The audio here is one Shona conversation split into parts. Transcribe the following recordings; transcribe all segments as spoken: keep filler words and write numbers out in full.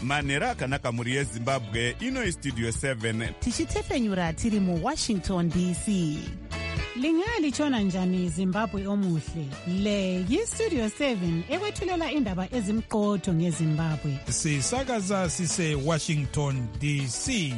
manhero akanaka mhuri yezimbabwe. Ino istudio seven tichitefenyura tiri muwashington D C. Lingalitshona njani Zimbabwe omuhle? Le yistudio seven ekwethulela indaba ezimqotho ngeZimbabwe. Sisakaza sise Washington D C.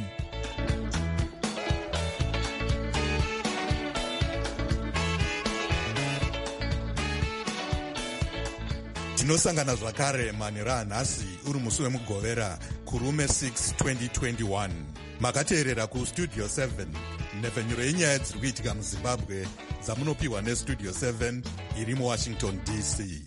Tinosangana zvakare manhero anhasi uri musi wemugovera kurume six twenty twenty-one. Makateerera kustudio seven, nhefenyuro yenyaya dziri kuitika muzimbabwe dzamunopiwa nestudio seven iri muwashington D C.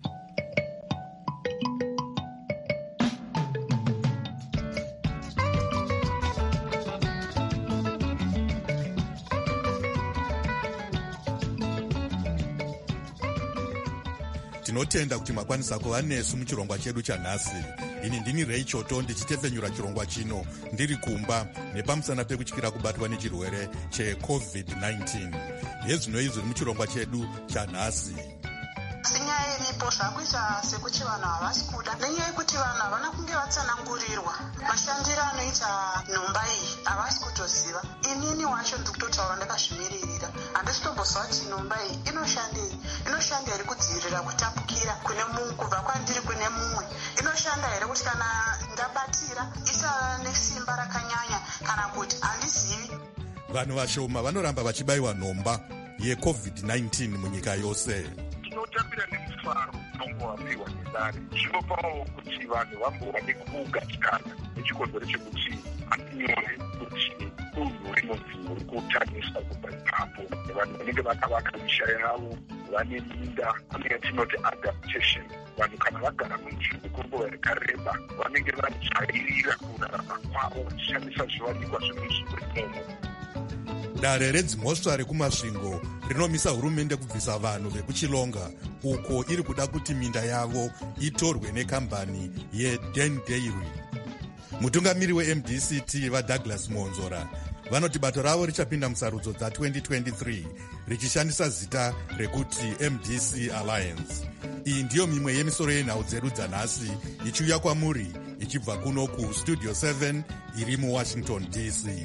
Tinotenda kuti makwanisa kuva nesu muchirongwa chedu chanhasi. Ini ndini Ray Choto ndichitefenyura chirongwa chino ndiri kumba nepamusana pekutyira kubatwa nechirwere checovid nineteen. Yezvino izvi muchirongwa chedu chanhasi. Sinyaya iripo zvakuita sekuti vanhu havasi kuda nenyaya yekuti vanhu havana kunge vatsanangurirwa mashandiro anoita nhomba iyi havasi kutoziva. Inini wacho ndiri kutotaura ndakazvimiririra, handisi kutombozwa kuti nhomba iyi inoshandei. Inoshanda here kudzivirira kutapukira kune mumwe kubva kwandiri kune mumwe? Inoshanda here kuti kana ndabatira isava nesimba rakanyanya kana kuti handizivi? Vanhu vashoma vanoramba vachibayiwa nhomba yecovid nineteen munyika yose. Tinotambira nemufaro unongowapiwa nedare zvinopawo kuti vanhu vambova nekugatikana nechikonzero chekuti hatinyore kuti unhu rinonzi uri kutanisa kubva ipapo. Vanhu vanenge vakavaka misha yavo, vane minda, ane yatinoti adaptation. Vanhu kana vagara munzvimbo kwenguva yakareba vanenge vajairira kurarama kwavo vachishandisa zviwanikwa zvemuzvikomo. Dare redzimhosva rekumasvingo rinomisa hurumende kubvisa vanhu vekuchilonga uko iri kuda kuti minda yavo itorwe nekambani yeDen Dairy. Mutungamiri weM D C T vaDouglas Monzora vanoti bato ravo richapinda musarudzo dza twenty twenty-three richishandisa zita rekuti M D C Alliance. Iyi ndiyo mimwe yemisoro yenhau dzedu dzanhasi ichiuya kwamuri ichibva kuno kustudio seven iri muwashington D C.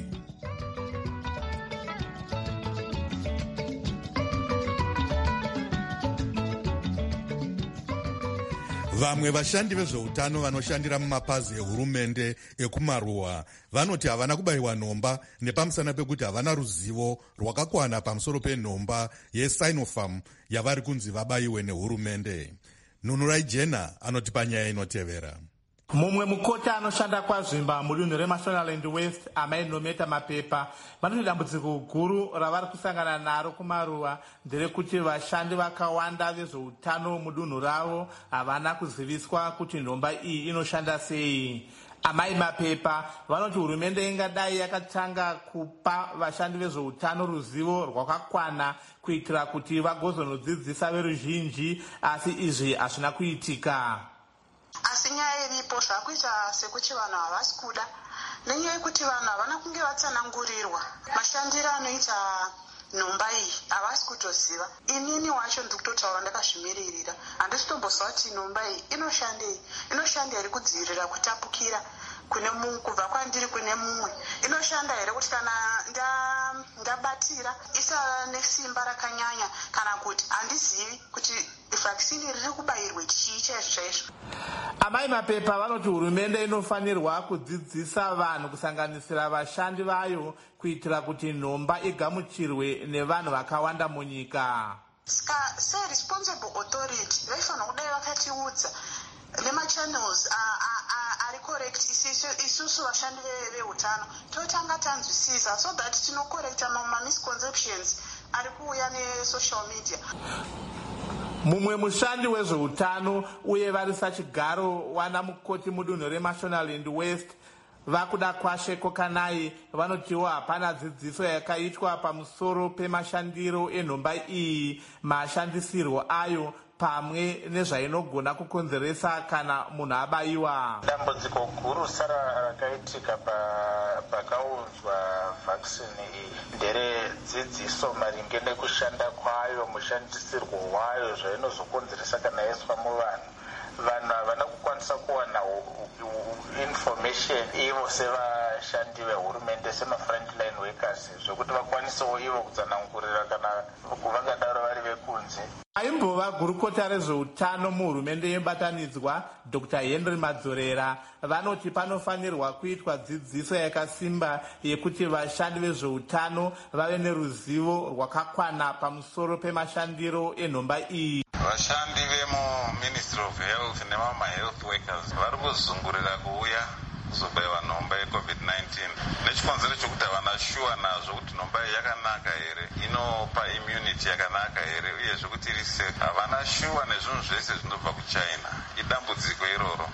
Vamwe vashandi vezveutano vanoshandira mumapazi ehurumende ekumaruwa vanoti havana kubayiwa nhomba nepamusana pekuti havana ruzivo rwakakwana pamusoro penhomba yeSinopharm yavari kunzi vabayiwe nehurumende. Nunurai Jena anoti panyaya inotevera. Mumwe mukota anoshanda kwazvimba mudunhu reMashonaland West Amai Nometa Mapepa vanoti dambudziko guru ravari kusangana naro kumaruwa nderekuti vashandi vakawanda vezveutano mudunhu ravo havana kuziviswa kuti nhomba iyi inoshanda sei. Amai Mapepa vanoti hurumende ingadai yakatanga kupa vashandi vezveutano ruzivo rwakakwana kuitira kuti vagozonodzidzisa veruzhinji, asi izvi hazvina kuitika. Asi nyaya iripo zvakuita sekuti vanhu havasi kuda nenyaya yekuti vanhu havana kunge vatsanangurirwa mashandiro anoita nhomba iyi havasi kutoziva. Inini wacho ndiri kutotaura ndakazvimiririra, handisi kutombozwa kuti nhomba iyi inoshandei. Inoshanda here kudzivirira kutapukira kune mumwe kubva kwandiri kune mumwe? Inoshanda here kuti kana ndabatira isava nesimba rakanyanya kana kuti handizivi kuti vaccine riri kubayirwe chii chaizvo chaizvo? Amai Mapepa vanoti hurumende inofanirwa kudzidzisa vanhu kusanganisira vashandi vayo kuitira kuti nhomba igamuchirwe nevanhu vakawanda munyika. Ska se-responsible authority vaifanira kudai vakatiudza nemachannels ari correct isusu vashandi veutano totanga tanzwisisa so that tinocorrecta ma-misconceptions ari kuuya nesocial media. Mumwe mushandi wezveutano uye vari sachigaro wana mukoti mudunhu reMashonaland West vakuda kwashe Kokanai vanotiwo hapana dzidziso yakaitwa pamusoro pemashandiro enhomba iyi, mashandisirwo ayo pamwe nezvainogona kukonzeresa kana munhu abayiwa. Dambudziko guru sara rakaitika pakaunzwa vaccine iyi nderedzidziso maringe nekushanda kwayo, mushandisirwo wayo, zvainozokonzeresa kana yaiswa muvanhu. Vanhu havana kukwanisa kuwana information ivo sevashandi vehurumende, sema-frontline workers, zvokuti vakwanisewo ivo kutsanangurira kana vangadaro vari vekunze. Aimbova gurukota rezveutano muhurumende yebatanidzwa Doctor Henry Madzorera vanoti panofanirwa kuitwa dzidziso yakasimba yekuti vashandi vezveutano vave neruzivo rwakakwana pamusoro pemashandiro enhomba iyi. Vashandi vemu-Ministry of Health nemama-health workers vari kuzungurira kuuya kuzobayiwa nhomba yecovid nineteen nechikonzero chokuti havana shuwa nazvo kuti nhomba iyi yakanaka here, inopa immunity yakanaka here, uyezve kuti iri safe. Havana shuwa nezvinhu zvese zvinobva kuchina. Idambudziko iroro.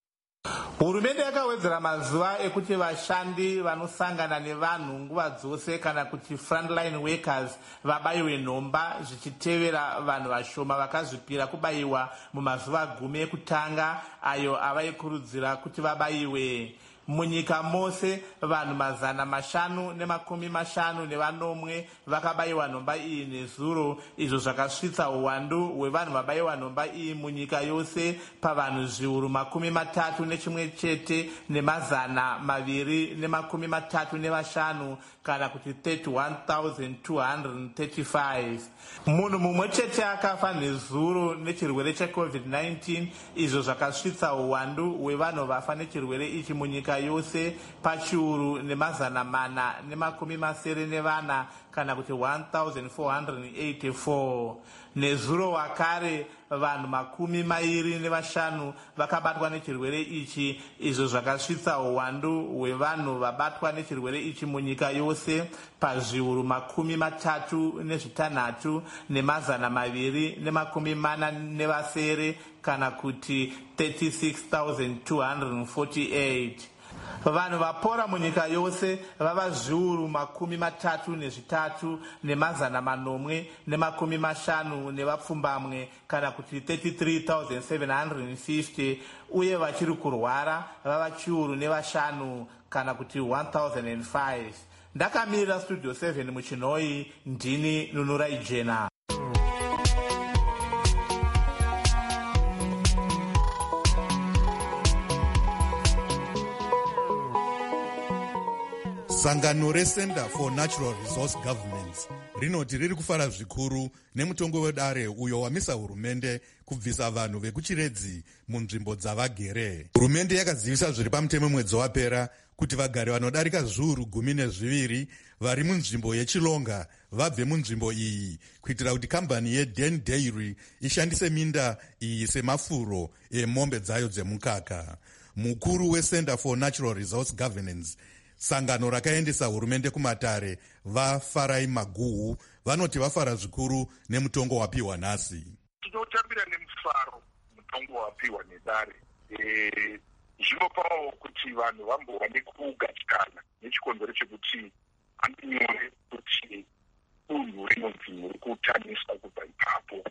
Hurumende yakawedzera mazuva ekuti vashandi vanosangana nevanhu nguva dzose kana kuti frontline workers vabayiwe nhomba, zvichitevera vanhu vashoma vakazvipira kubayiwa mumazuva gumi ekutanga ayo avaikurudzira kuti vabayiwe. Munyika mose vanhu mazana mashanu nemakumi mashanu nevanomwe vakabayiwa nhomba iyi nezuro, izvo zvakasvitsa uwandu hwevanhu vabayiwa nhomba iyi munyika yose pavanhu zviuru makumi matatu nechimwe chete nemazana maviri nemakumi matatu nevashanu kana kuti thirty-one thousand two hundred thirty-five. Munhu mumwe chete akafa nezuro nechirwere checovid nineteen, izvo zvakasvitsa uwandu hwevanhu vafa nechirwere ichi munyika yose pachiuru nemazana mana nemakumi masere nevana kana kuti one thousand four hundred eighty-four. Nezuro wakare vanhu makumi mairi nevashanu vakabatwa nechirwere ichi, izvo zvakasvitsa uwandu hwevanhu vabatwa nechirwere ichi munyika yose pazviuru makumi matatu nezvitanhatu nemazana maviri nemakumi mana nevasere kana kuti thirty-six thousand two hundred forty-eight. Vanhu vapora munyika yose vava zviuru makumi matatu nezvitatu nemazana manomwe nemakumi mashanu nevapfumbamwe kana kuti thirty-three thousand seven hundred fifty, uye vachiri kurwara vava chiuru nevashanu kana kuti one thousand five. Ndakamirira Studio seven muchinoi, ndini Nunurai Jena. Sangano reCenter for Natural Resource Governance rinoti riri kufara zvikuru nemutongo wedare uyo wamisa hurumende kubvisa vanhu vekuchiredzi munzvimbo dzavagere. Hurumende yakazivisa zviri pamutemo mwedzi wapera kuti vagari vanodarika zviuru gumi nezviviri vari munzvimbo yechilonga vabve munzvimbo iyi kuitira kuti kambani yeDen Dairy ishandise minda iyi semafuro emombe dzayo dzemukaka. Mukuru weCenter for Natural Resource Governance, sangano rakaendesa hurumende kumatare, vaFarai Maguhu, vanoti vafara zvikuru nemutongo wapiwa nhasi. Tinotambira nemufaro mutongo wapiwa nedare. E, zvinopawo kuti vanhu vambova nekugatikana nechikonzero chekuti handinyore kuti unhu rinonzi uri kutaniswa kubva ipapo.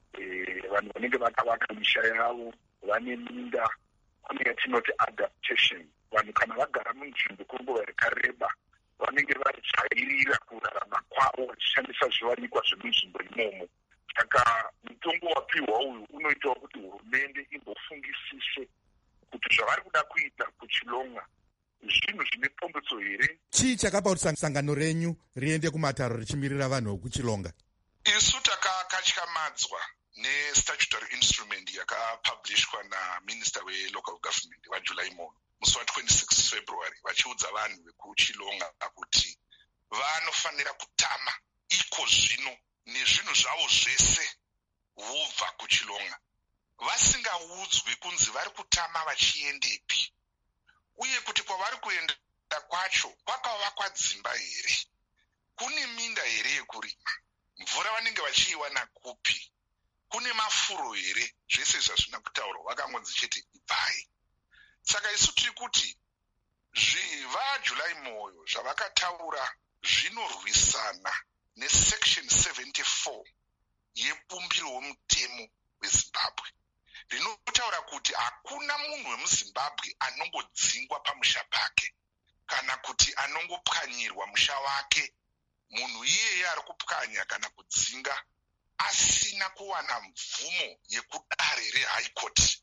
E, vanhu vanenge vakavaka misha yavo vane minda, kune yatinoti adaptation. Vanhu kana vagara munzvimbo kwenguva yakareba vanenge vajairira kurarama kwavo vachishandisa zviwanikwa zvemunzvimbo imomo. Saka mutongo wapiwa uyu unoitawo kuti hurumende imbofungisise kuti zvavari kuda kuita kuchilonga zvinhu zvine pfumbudzo here. Chii chakapa kuti sangano renyu riende kumataro richimirira vanhu vekuchilonga? Isu takakatyamadzwa nestatutory instrument yakapublishwa naminister welocal government vaJuly muno musi wa-twenty-six February, vachiudza vanhu vekuchilonga kuti vanofanira kutama iko zvino nezvinhu zvavo zvese vobva kuchilonga, vasingaudzwi kunzi vari kutama vachiendepi, uye kuti kwavari kuenda kwacho kwakavakwa dzimba here, kune minda here yekurima, mvura vanenge vachiiwana kupi, kune mafuro here. Zvese zvazvina kutaurwa vakangonzi chete ibvai. Saka isu tiri kuti vaJuly moyo zvavakataura zvinorwisana nesection seventy-four yebumbiro womutemo wemuzimbabwe anongodzingwa pamusha pake kana kuti anongopwanyirwa musha wake, munhu iyeye ari kupwanya kana kudzinga asina kuwana mvumo yekudare rehigh court.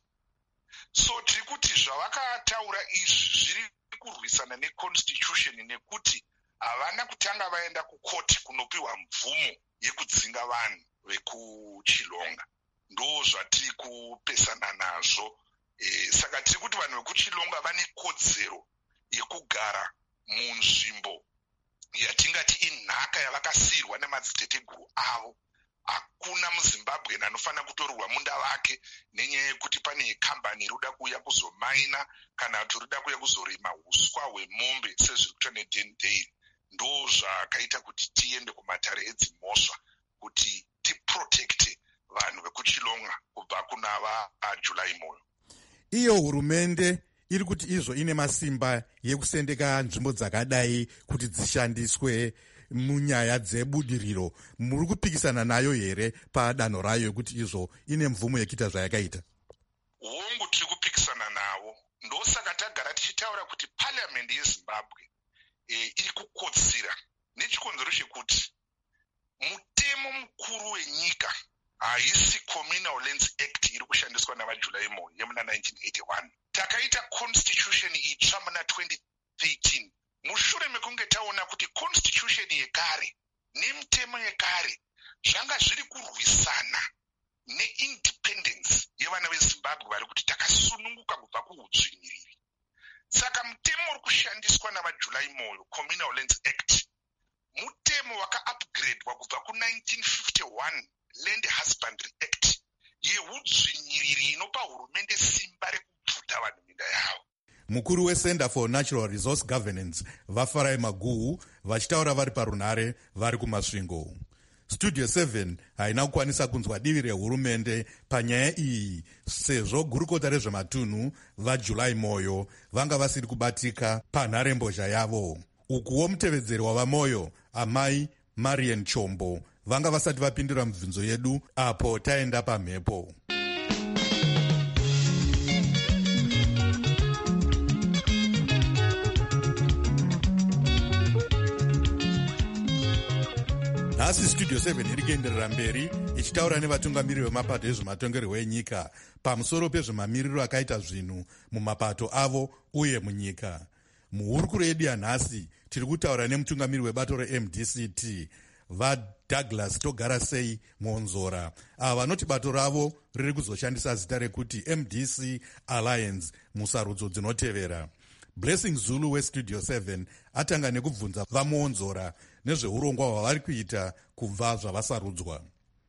So tiri kuti zvavakataura izvi zviri kurwisana neconstitution nekuti havana kutanga vaenda kukoti kunopiwa mvumo yekudzinga vanhu vekuchilonga. Ndo zvatiri kupesana nazvo. E, saka tiri kuti vanhu vekuchilonga vane kodzero yekugara munzvimbo yatingati inhaka yavakasiyirwa nemadziteteguru avo. Hakuna muzimbabwe anofanira kutorerwa munda wake nenyaya yekuti pane kambani irikuda kuuya kuzomaina kana kuti irikuda kuuya kuzorima huswa hwemombe sezviri kuita neDendale. Ndo zvakaita kuti tiende kumatare edzimhosva kuti tiprotekte vanhu vekuchilonga kubva kuna vaJulai Moyo. Iyo hurumende iri kuti izvo ine masimba yekusendeka nzvimbo dzakadai kuti dzishandiswe munyaya dzebudiriro. Muri kupikisana nayo here padanho rayo yekuti izvo ine mvumo yekuita zvayakaita? Hongu tiri kupikisana navo. Ndosaka tagara tichitaura kuti parliament yeZimbabwe e, iri kukotsira nechikonzero chekuti mutemo mukuru wenyika haisi Communal Lands Act iri kushandiswa navaJulai Moyo yemuna nineteen eighty-one. Takaita constitution itsva muna twenty thirteen. Mushure mekunge taona kuti constitution yekare nemitemo yekare zvanga zviri kurwisana neindependence yevana veZimbabwe vari kuti takasununguka kubva kuudzvinyiriri. Saka mutemo uri kushandiswa navaJulai Moyo, Communal Lands Act, mutemo waka-upgradwa kubva ku-nineteen fifty-one Land Husbandry Act yeudzvinyiriri inopa hurumende simba rekubvuta vanhu minda yavo. Mukuru weCenter for Natural Resource Governance vaFarai Maguhu vachitaura vari parunhare vari kumasvingo. Studio seven haina kukwanisa kunzwa divi rehurumende panyaya iyi sezvo gurukota rezvematunhu vaJulai Moyo vanga vasiri kubatika panharembozha yavo. Ukuwo mutevedzeri wavaMoyo amai Marian Chombo vanga vasati vapindura mibvunzo yedu apo taenda pamhepo. Nhasi Studio seven iri kuenderera mberi ichitaura nevatungamiri vemapato ezvematongerwo enyika pamusoro pezvemamiriro akaita zvinhu mumapato avo uye munyika. Muhurukuro yedu yanhasi tiri kutaura nemutungamiri webato reM D C T vaDouglas Togara Sei Monzora, ava vanoti bato ravo riri kuzoshandisa zita rekuti M D C Alliance musarudzo dzinotevera. Blessing Zulu weStudio seven atanga nekubvunza vaMonzora nezveurongwa hwavari kuita kubva zvavasarudzwa.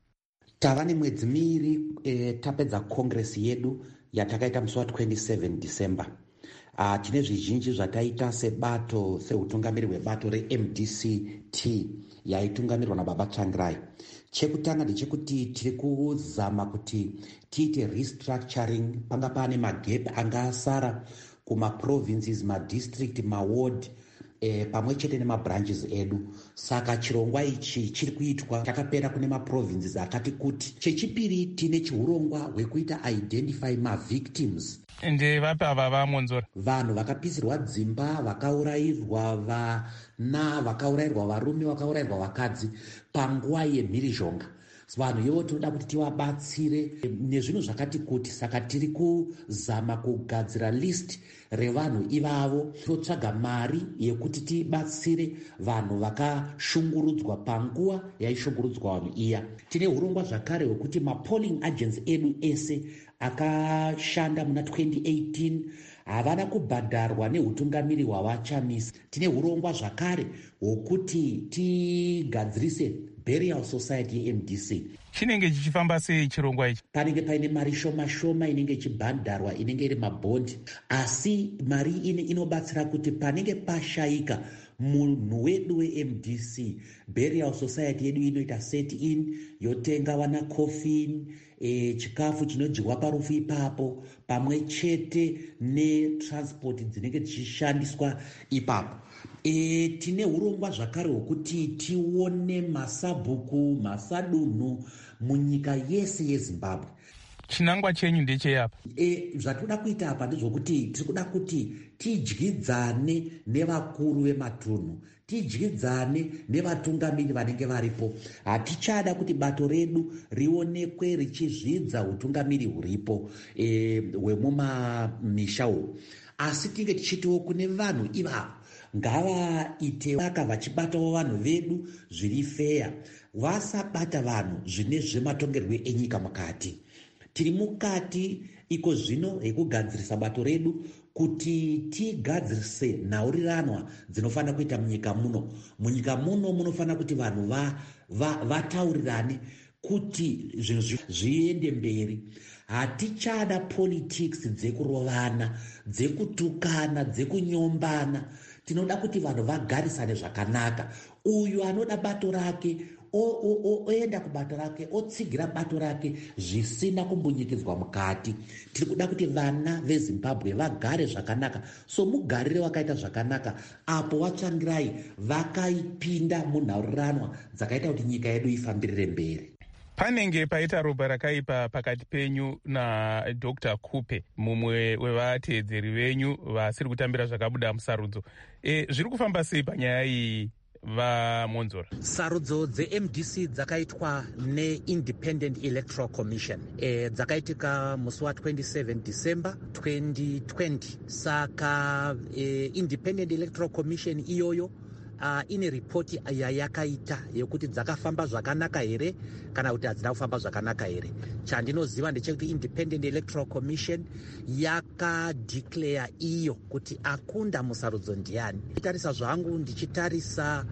Tava nemwedzi miviri e, tapedza kongresi yedu yatakaita musi wa27 December. Uh, tine zvizhinji zvataita sebato seutungamiri hwebato reM D C T yaitungamirwa nababa Tsvangirai. Chekutanga ndechekuti tiri kuzama kuti tiite restructuring panga pane magap anga asara kumaprovinces, madistrict, maward e, pamwe chete nemabranches edu. Saka chirongwa ichi chiri kuitwa chakapera kune maprovinces akati kuti. Chechipiri tine chiurongwa hwekuita identify mavictims. Ende vapi ava vaMonzora? Vanhu vakapisirwa dzimba, vakaurayirwa vana, vakaurayirwa varume, vakaurayirwa vakadzi panguva yemhirizhonga. Vanhu ivo tinoda kuti tivabatsire nezvinhu zvakati kuti. Saka tiri kuzama kugadzira list revanhu ivavo, totsvaga mari yekuti tibatsire vanhu vakashungurudzwa panguva yaishungurudzwa vanhu iya. Tine urongwa zvakare hwekuti mapolling agents edu ese akashanda muna twenty eighteen havana kubhadharwa neutungamiri hwavachamisa. Tine urongwa zvakare hwokuti tigadzirise Burial Society yeM D C. Chinenge chichifamba sei chirongwa ichi? Panenge paine mari shoma shoma inenge ichibhadharwa inenge iri mabhondi, asi mari ine inobatsira kuti panenge pashaika munhu wedu weM D C, Burial Society yedu inoita set in, yotenga wana coffin, e, chikafu chinodyiwa parufu ipapo, pamwe chete netransport dzinenge dzichishandiswa ipapo. E, tine urongwa zvakare hwokuti tione masabhuku, masadunhu munyika yese yeZimbabwe. chinangwa chenyu ndecheyapa? E, zvatinoda kuita apa ndezvokuti tiri kuda kuti tidyidzane nevakuru vematunhu, tidyidzane nevatungamiri vanenge varipo. Hatichada kuti bato redu rionekwe richizvidza utungamiri huripo e, hwemumamisha umu, asi tinge tichitiwo kune vanhu ivavo ngavaite vaka vachibatawo vanhu vedu zviri feya, vasabata vanhu zvine zvematongerwo enyika mukati. Tiri mukati iko zvino ekugadzirisa bato redu kuti tigadzirise nhaurirano dzinofanira kuita munyika muno. Munyika muno munofanira kuti vanhu vataurirane va, va kuti zvinhu zviende mberi. Hatichada politics dzekurovana, dzekutukana, dzekunyombana. Tinoda kuti vanhu vagarisane zvakanaka. Uyu anoda bato rake oenda kubato rake, otsigira bato rake zvisina kumbunyikidzwa mukati. Tiri kuda kuti vana veZimbabwe vagare zvakanaka. So mugarire wakaita zvakanaka apo vatsvangirai vakaipinda munhaurirano dzakaita kuti nyika yedu ifambirire mberi. Panenge paita ropa rakaipa pakati penyu naDr Kupe, mumwe wevateedzeri venyu vasiri kutambira zvakabuda musarudzo. E, zviri kufamba sei panyaya iyi vaMonzora? Sarudzo dze-M D C dzakaitwa ne-Independent Electoral Commission. E, dzakaitika musi wa twenty-seven December twenty twenty. Saka e, Independent Electoral Commission iyoyo Uh, ine ripoti yayakaita yekuti dzakafamba zvakanaka here kana kuti hadzina kufamba zvakanaka here. Chandinoziva ndechekuti Independent Electoral Commission yakadeclare iyo kuti akunda musarudzo ndiani. Ndichitarisa zvangu ndichitarisa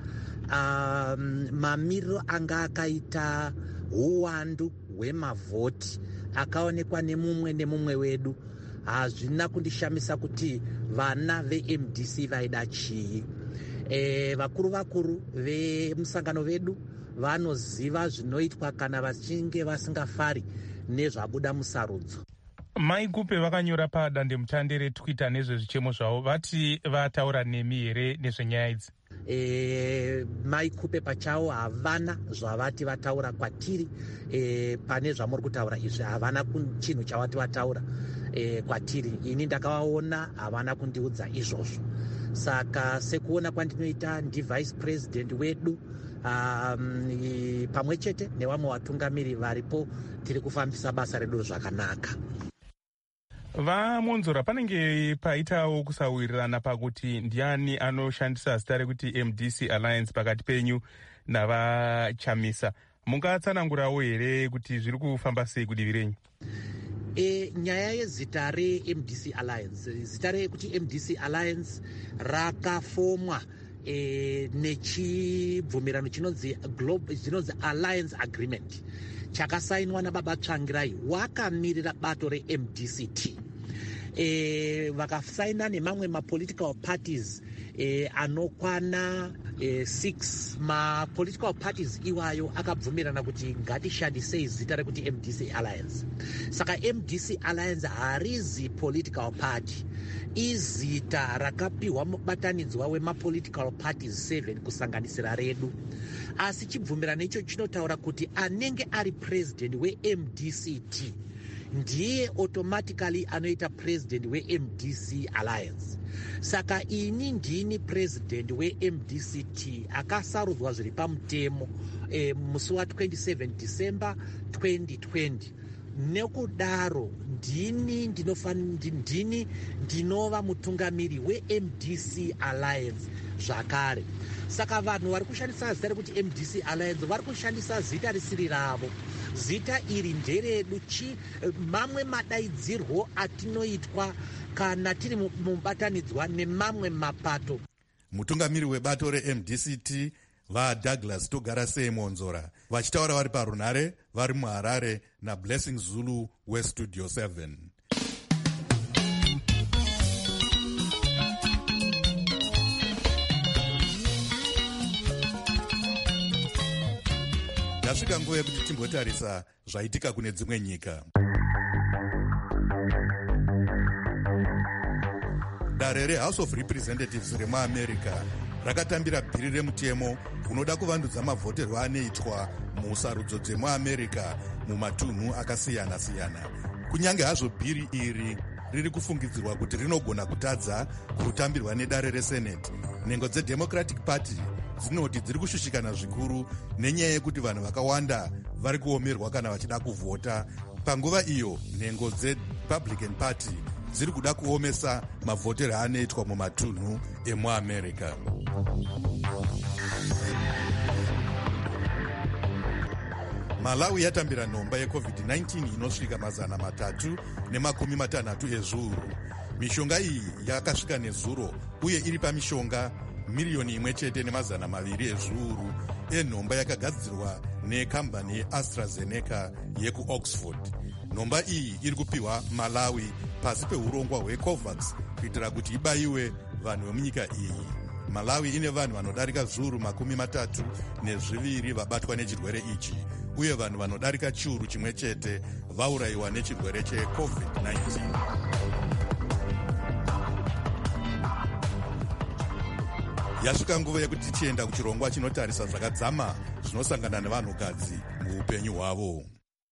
um, mamiriro anga akaita uwandu hwemavhoti akaonekwa nemumwe nemumwe wedu, hazvina kundishamisa kuti vana ve-M D C vaida chii. E, vakuru vakuru vemusangano vedu vanoziva zvinoitwa kana vachinge vasingafari nezvabuda musarudzo. Mai Kupe vakanyora padandemutande reTwitter nezvezvichemo zvavo, vati vataura nemi here nezvenyaya idzi? E, Mai Kupe pachavo havana zvavati vataura kwatiri. E, pane zvamuri kutaura izvi havana chinhu chavati vataura e, kwatiri. Ini ndakavaona havana kundiudza izvozvo. Saka sekuona kwandinoita ndivice president wedu um, pamwe chete nevamwe vatungamiri varipo tiri kufambisa basa redu zvakanaka. VaMonzora, panenge paitawo kusawirirana pakuti ndiani anoshandisa zita rekuti M D C Alliance pakati penyu navaChamisa. Mungatsanangurawo here kuti zviri kufamba sei kudivi renyu? E, nyaya yezita re-M D C Alliance, zita rekuti M D C Alliance rakafomwa e, nechibvumirano chinonzi chinonzi Alliance Agreement chakasainwa nababa Tsvangirai wakamirira bato re-M D C T. E, vakasaina nemamwe ma-political parties e, anokwana e, six. Ma-political parties iwayo akabvumirana kuti ngatishandisei zita rekuti M D C Alliance. Saka M D C Alliance harizi political party, izita rakapiwa mubatanidzwa wema-political parties seven kusanganisira redu. Asi chibvumirano icho chinotaura kuti anenge ari president we-M D C T ndiye automatically anoita president we-M D C Alliance. Saka ini ndini president we-M D C T akasarudzwa zviri pamutemo e, musi wa twenty-seven December twenty twenty. Nekudaro ndini ndinofani ndini ndinova mutungamiri we-M D C Alliance zvakare. Saka vanhu vari kushandisa zita rekuti M D C Alliance vari kushandisa zita risiri ravo. Zita iri nderedu chi mamwe madaidzirwo atinoitwa kana tiri mubatanidzwa nemamwe mapato. Mutungamiri webato re-M D C T vaDouglas Togarasei Monzora vachitaura vari parunhare vari muHarare naBlessing Zulu weStudio seven. Yasvika nguva yekuti timbotarisa zvaitika kune dzimwe nyika. Dare reHouse of Representatives remuAmerica rakatambira bhiri remutemo unoda kuvandudza mavhoterwo anoitwa musarudzo dzemuAmerica mumatunhu akasiyana-siyana. kunyange hazvo bhiri iri riri kufungidzirwa kuti rinogona kutadza kutambirwa nedare reseneti, nhengo dzedemocratic party dzinoti dziri kushushikana zvikuru nenyaya yekuti vanhu vakawanda vari kuomerwa kana vachida kuvhota. Panguva iyo nhengo dzerepublican party dziri kuda kuomesa mavhotero anoitwa mumatunhu emuamerica. Malawi yatambira nhomba yecovid nineteen inosvika mazana matatu nemakumi matanhatu ezviuru. Mishonga iyi yakasvika nezuro uye iri pamishonga miriyoni imwe chete nemazana maviri ezviuru enhomba yakagadzirwa nekambani yeAstraZeneca yekuOxford. Nhomba iyi iri kupiwa Malawi pasi peurongwa hweCovax kuitira kuti ibayiwe vanhu vemunyika iyi. Malawi ine vanhu vanodarika zviuru makumi matatu nezviviri vabatwa nechirwere ichi, uye vanhu vanodarika chiuru chimwe chete vaurayiwa nechirwere checovid nineteen. Yasvika nguva yekuti tichienda kuchirongwa chinotarisa zvakadzama zvinosangana nevanhukadzi muupenyu hwavo.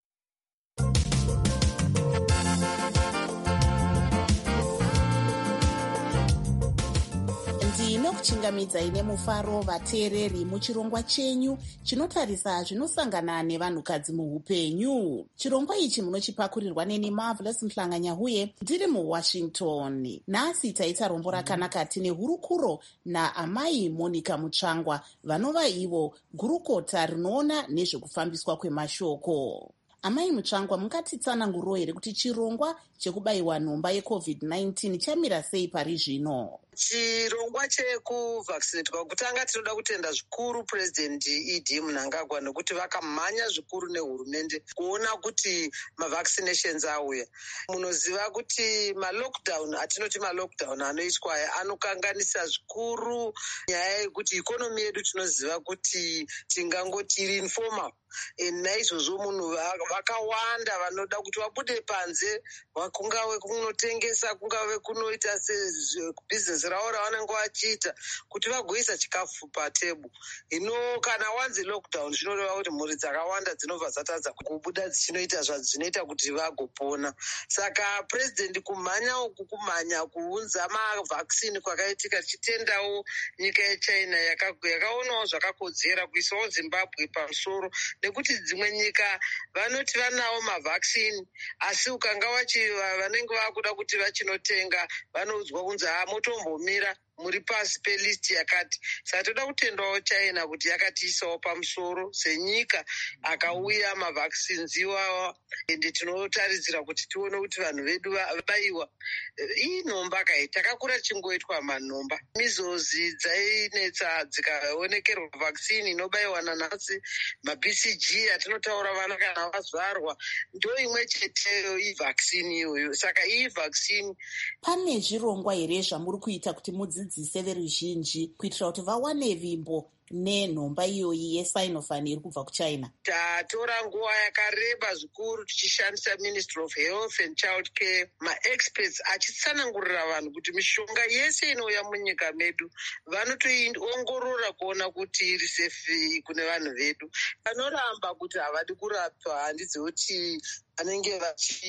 ndinokuchingamidzai nemufaro vateereri muchirongwa chenyu chinotarisa zvinosangana nevanhukadzi muupenyu. Chirongwa ichi munochipakurirwa neni Marvelous Mhlanganyahuye ndiri muWashington. Nhasi taita rombo rakanaka tine hurukuro naamai Monica Mutsvangwa vanova ivo gurukota rinoona nezvekufambiswa kwemashoko. Amai Mutsvangwa, mungatitsananguriro here kuti chirongwa chekubayiwa nhomba yecovid nineteen chamira sei pari zvino? Chirongwa chekuvhaccinatwa kutanga tinoda kutenda zvikuru President E D Mnangagwa nekuti vakamhanya zvikuru nehurumende kuona kuti mavaccinations auya. Munoziva kuti malockdown atinoti malockdown anoitwa anokanganisa zvikuru nyaya yekuti ikonomi yedu tinoziva kuti tingangoti iri informal. Naizvozvo munhu vakawanda vanoda kuti vabude panze, kungave kunotengesa, kungave kunoita sebhizinesi ravo ravanenge vachiita, kuti vagoisa chikafu patebho. Hino kana wanzi lockdown zvinoreva kuti mhuri dzakawanda dzinobva dzatadza kubuda dzichinoita zvadzinoita kuti vagopona. Saka president kumhanya uku kumhanya kuunza mavhaccine kwakaitika, tichitendawo nyika yeChina yakaonawo zvakakodzera kuisawo Zimbabwe pamusoro, nekuti dzimwe nyika vanoti vanawo mavhaccine asi ukanga vachi vanenge vakuda kuti vachinotenga vanoudzwa kunzi ha motombomira muri pasi pelist yakati. Saka toda kutendawo China kuti yakatiisawo pamusoro senyika akauya mavaccines iwawa, ende tinotaridzira kuti tione kuti vanhu vedu vabayiwa. Iyi nhomba kai takakura chingoitwa manhomba, mizozi dzainetsa dzikaonekerwa vaccine inobayiwa nanhasi, maB C G atinotaura vana kana vazvarwa ndo imwe cheteyo ivaccine iyoyo. Saka iyi vaccine. Pane zvirongwa here zvamuri kuita kuti mudzidzise veruzhinji kuitira kuti vawane vimbo nenhomba iyoyi yeSinovac iri kubva kuChina? Tatora nguva yakareba zvikuru tichishandisa Ministry of Health and Child Care, maexperts achitsanangurira vanhu kuti mishonga yese inouya munyika medu vanotoiongorora kuona kuti iri safe kune vanhu vedu. Vanoramba kuti havadi kurapwa, handidzi kuti vanenge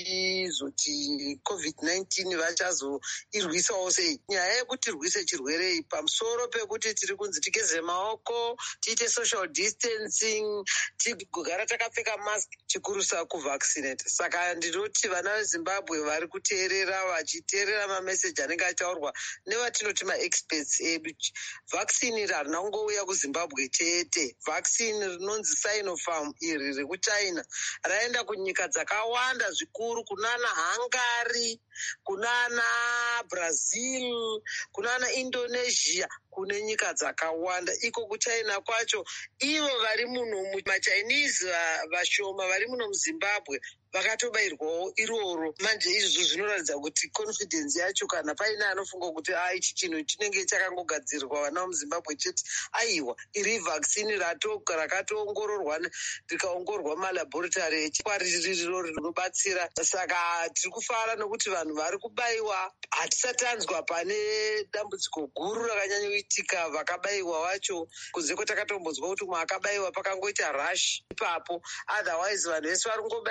vachizoti covid nineteen vachazoirwisawo sei. Nyaya yekuti irwise chirwere iyi pamusoro pekuti tiri kunzi tigeze maoko, tiite social distancing, tigogara takapfeka mask, chikurusa kuvaccinate. Saka ndinoti vana veZimbabwe vari kuteerera, vachiteerera mameseji anenge achitaurwa nevatinoti maexperts edu. Vaccine iri harina kungouya kuZimbabwe chete. Vaccine rinonzi Sinopharm iri rekuChina raenda kunyika dzaka wanda zvikuru, kunana Hungary, kunana Brazil, kunana Indonesia, kune nyika dzakawanda. Iko kuChina kwacho ivo vari muno maChinese vashoma vari muno muZimbabwe vakatobayirwawo iroro. Manje izvo zvinoratidza kuti confidence yacho, kana paine anofunga kuti a ichi chinhu chinenge chakangogadzirwa vana muZimbabwe chete, aiwa iri vaccine rakatoongororwa rikaongororwa malaboratory echikwaririro rinobatsira. Saka tiri kufara nokuti vanhu vari kubayiwa. Hatisatanzwa pane dambudziko guru rakanyanyoitika vakabayiwa vacho, kunze kwatakatombodzwa kuti mwe akabayiwa pakangoita rush ipapo, otherwise vanhu vese vari kungobayiwa vana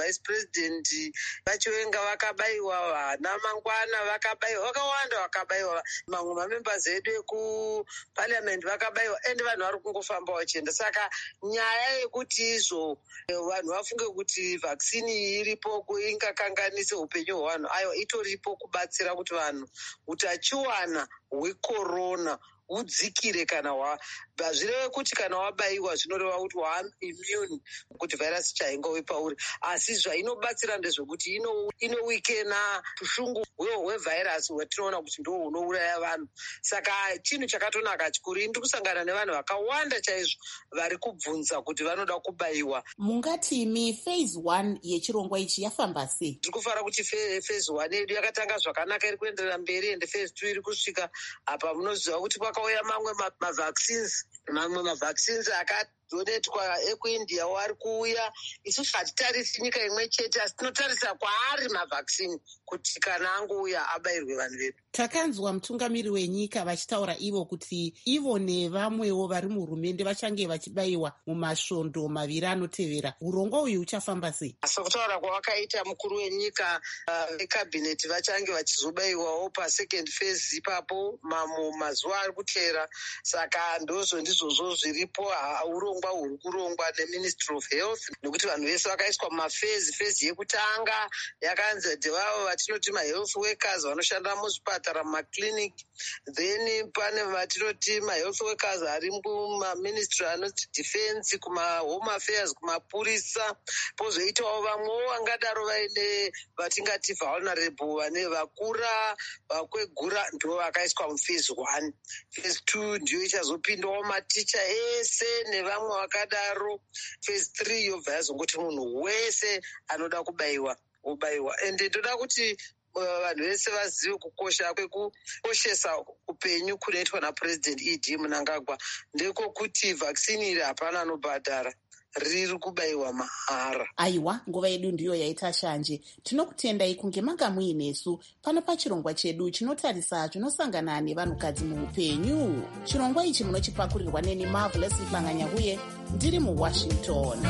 vice president vachiwenga vakabayiwa, vana mangwana vakabayiwa, vakawanda vakabayiwa, mamwe mamembers edu ekuparliament vakabayiwa, ende vanhu vari kungofamba vachienda. Saka nyaya yekuti izvo vanhu vafunge kuti vaccine iyi iripo ingakanganise upenyu hwevanhu, aiwa itoripo kubatsira kuti vanhu utachiwana hwekorona udzikire. Kana zvireve kuti kana wabayiwa zvinoreva kuti waaimune kuti vhairasi chaingowe pauri, asi zvainobatsira ndezvekuti inowikena ushungu hwevhairasi hwatinoona kuti ndo hunouraya vanhu. Saka chinhu chakatonaka chikuru. Ndiri kusangana nevanhu vakawanda chaizvo vari kubvunza kuti vanoda kubayiwa. Mungati imi phase one yechirongwa ichi yafamba sei? Ndiri kufara kuti phase one yedu yakatanga zvakanaka, iri kuenderera mberi, ende phase two iri kusvika apa munoziva kuti kwakauya mamwe mavaccines mamwe mavaccines akadonetwa ekuindia wari kuuya. Isusu hatitarisi nyika imwe chete, asi tinotarisa kwaari mavaccine kuti kana angouya abayirwe vanhu vedu. Takanzwa mutungamiri wenyika vachitaura ivo kuti ivo nevamwewo vari muhurumende vachange vachibayiwa mumasvondo maviri anotevera. Urongwa uyu uchafamba sei? Sokutaura kwavakaita mukuru wenyika vekabhineti uh, vachange vachizobayiwawo pasecond phase ipapo mamo mazuva ari kutera. Saka ndozvo ndizvozvo zviripo. Urongwa huri kurongwa neministry of health, nekuti vanhu vese vakaiswa mumafezi. Fezi yekutanga yakanzi ndevavo vatinoti mahealth workers vanoshanda muzvipatara, mumaklinik. Then pane vatinoti mahealth workers ari mumaministry anoti defense, kumahome affairs, kumapurisa. Pozoitawo vamwewo vangadaro vaine vatingati vulnerable, vane vakura vakwegura, ndo vakaiswa mufezi one. Phase two ndiyo ichazopindawo maticha ese nevamwe vakadaro. Phase three yobva yazongoti munhu wese anoda kubayiwa obayiwa. Ende ndoda kuti vanhu uh, vese vazive kukosha kwekukoshesa upenyu kunoitwa naPresident E D Mnangagwa, ndeko kuti vaccine iri hapana anobhadhara, riri kubayiwa mahara. Aiwa, nguva yedu ndiyo yaita shanje. Tinokutendai kunge manga muinesu pano pachirongwa chedu chinotarisa chinosangana nevanhukadzi muupenyu. Chirongwa ichi munochipakurirwa neni Marvelous Mhlanganya-Huye, ndiri muWashington.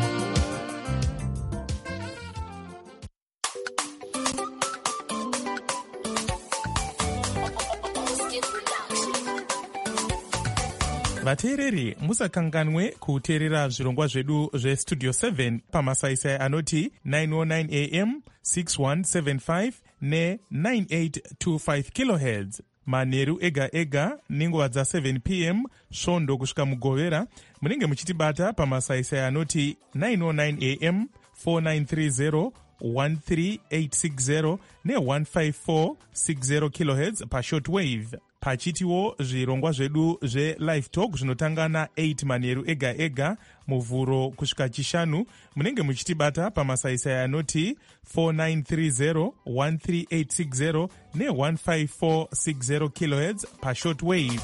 vateereri musakanganwe kuteerera zvirongwa zvedu zvestudio seven pamasaisai anoti nine oh nine a m, six one seven five ne nine eight two five kilohertz manheru ega ega nenguva dza seven p m svondo kusvika mugovera. Munenge muchitibata pamasaisai anoti nine oh nine a m, four nine three zero, one three eight six zero ne one five four six zero kilohertz pashortwave. Pachitiwo zvirongwa zvedu zve-live talk zvinotanga na-eight manheru ega ega muvhuro kusvika chishanu. Munenge muchitibata pamasaisai anoti four nine three zero, one three eight six zero ne one five four six zero kilohertz pashortwave.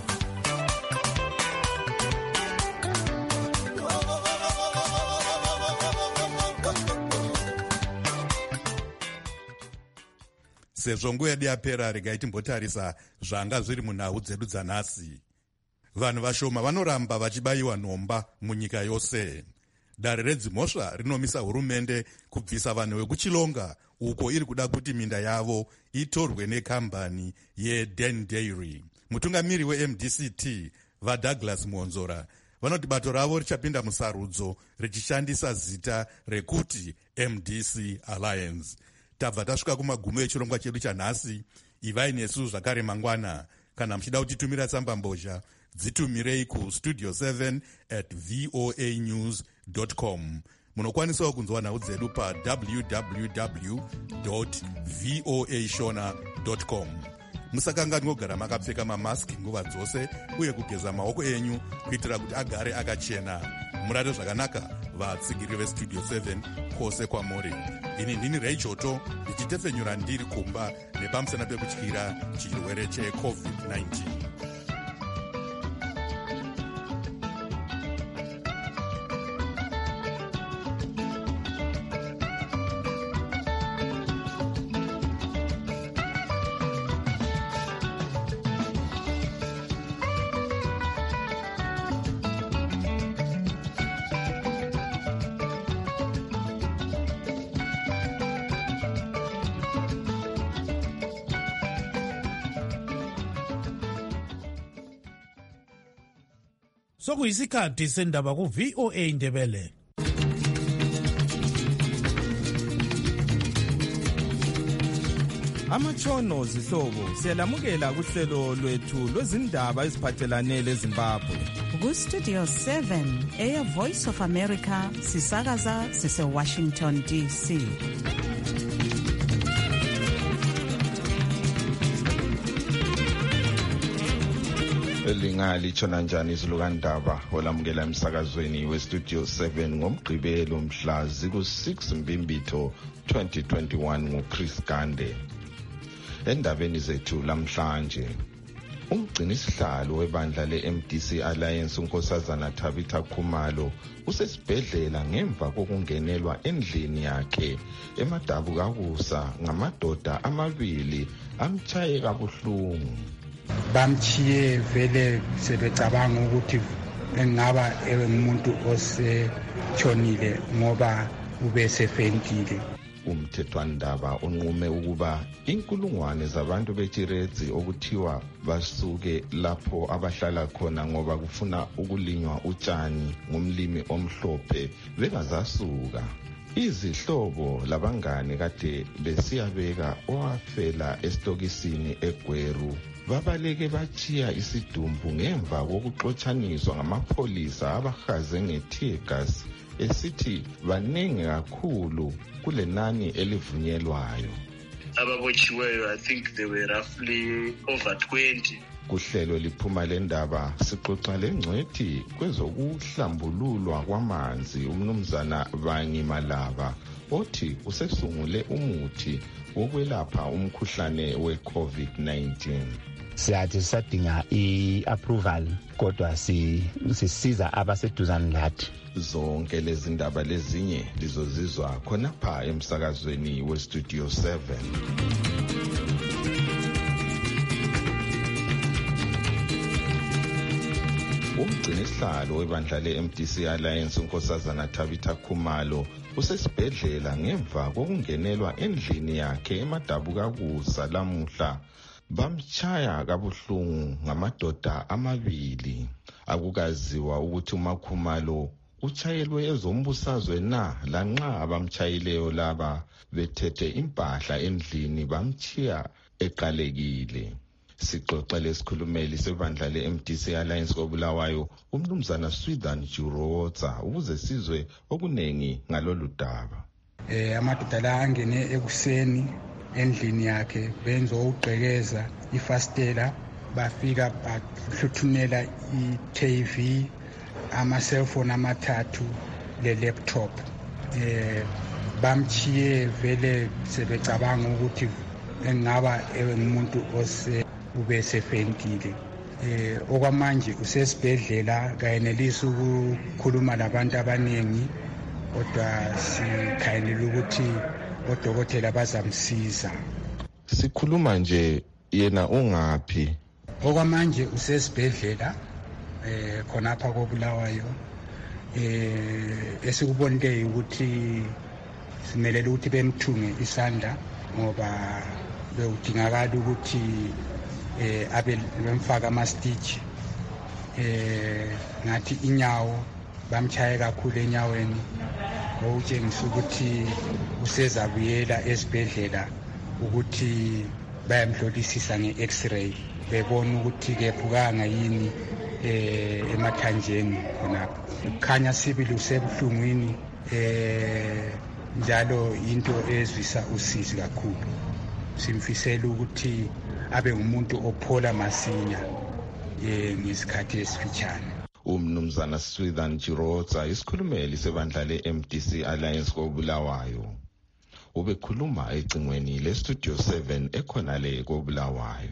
Sezvo nguva yedu yapera, regai timbotarisa zvanga zviri munhau dzedu dzanhasi. Vanhu vashoma vanoramba vachibayiwa nhomba munyika yose. Dare redzimhosva rinomisa hurumende kubvisa vanhu vekuchilonga uko iri kuda kuti minda yavo itorwe nekambani yeDen Dairy. Mutungamiri weM D C T vaDouglas Muonzora vanoti bato ravo richapinda musarudzo richishandisa zita rekuti M D C Alliance. Tabva tasvika kumagumo echirongwa chedu chanhasi. Ivai nesu zvakare mangwana. Kana muchida kutitumira tsamba mbozha, dzitumirei ku studio seven at voa news dot com. Munokwanisawo kunzwa nhau dzedu pa w w w dot voa shona dot com. Musakanganwe kugara makapfeka mamaski nguva dzose uye kugeza maoko enyu kuitira kuti agare akachena. Murate zvakanaka vatsigiri vestudio seven kwose kwamuri. Ini ndini Reichoto ndichitefenyura ndiri kumba nepamusana pekutyira chirwere checovid nineteen. Sokuyisikhathi sendaba ku V O A Ndebele. Amatshono zihlobo siyalamukela kuhlelo lwethu lwezindaba eziphathelane leZimbabwe. Ku Studio seven Air Voice of America sisakaza sise Washington D C. Elingali chona njani izilukandaba olamukela emsakazweni we Studio seven ngomgqibelo mhla ziku six Mbimbitho twenty twenty-one nguChris Gande. Endabeni zethu lamhlanje, umgcinisihlalo webandla le-M D C Alliance unkosazana Tabitha Khumalo usesibhedlela ngemva kokungenelwa endlini yakhe eMadabukakusa ngamadoda amabili amchaye kabuhlungu. Bamchiye vele sebecabanga ukuthi engaba umuntu osechonile ngoba ubesefentile. Umthethwandaba onqume ukuba inkulungwane zabantu beTshiredzi okuthiwa basuke lapho abahlala khona ngoba kufuna ukulinywa utshani ngumlimi omhlophe bengazasuka. Izihlobo labangane kade besiyabeka owafela estokisini eGweru babaleke bachiya isidumbu ngemva kokuxotshaniswa ngamapholisa abahaze nge-tear gas esithi baningi kakhulu kulenani elivunyelwayo. Ababotshiweyo, I think they were roughly over twenty. Kuhlelo liphuma lendaba sixoxa lengcwethi kwezokuhlambululwa kwamanzi umnumzana Bangi Malaba othi usesungule umuthi wokwelapha umkhuhlane we-COVID nineteen. Siyathi sadinga i-approval kodwa sisiza abaseduzane lathi. Zonke lezi ndaba lezinye lizozizwa khonapha emsakazweni we Studio seven. Umgcinisihlalo webandla le-M D C Alliance unkosazana Tabitha Khumalo usesibhedlela ngemva kokungenelwa endlini yakhe eMadabukakusa lamuhla bamchaya kabuhlungu ngamadoda amabili. Akukaziwa ukuthi uMakhumalo uchayelwe ezombusazwe na lanxa abamchayileyo laba bethethe impahla endlini bamchiya eqalekile. Sixoxele isikhulumeli sebandla le-M D C Alliance koBulawayo umnumzana Swithan Jiroza ukuze sizwe okunengi ngalolu daba. Eh amadoda la angene ekuseni endlini yakhe benza ugqekeza ifastela bafika bahluthunela i-T V ama cellphone amathathu le laptop. Eh bamchiye vele sebecabanga ukuthi engaba umuntu ose ubesefentile. Eh okwamanje usesibhedlela kayenelisi ukukhuluma labantu abaningi kodwa sikhayelela ukuthi odokotela bazamsiza. Sikhuluma nje yena ungaphi? Okwamanje usesibhedlela eh khonapha koBulawayo. Eh esikubonile ukuthi simelele ukuthi bemthunge isandla ngoba bewudingakala ukuthi eh abe bemfaka ama stitch eh ngathi inyawo bamchaye kakhulu enyaweni okutshengisa ukuthi usezabuyela esibhedlela ukuthi bayamhlolisisa nge-X-ray bebona ukuthi kephukanga yini eh emathanjeni khonapho. Kukhanya sibili usebuhlungwini eh njalo into ezwisa usizi kakhulu. Simfisela ukuthi abe umuntu ophola masinya eh ngesikhathi esifitshane. Umnumzana Swithan Jiroza isikhulumeli sebandla le-M D C Alliance koBulawayo ubekhuluma ecingweni le Studio seven ekhona le koBulawayo.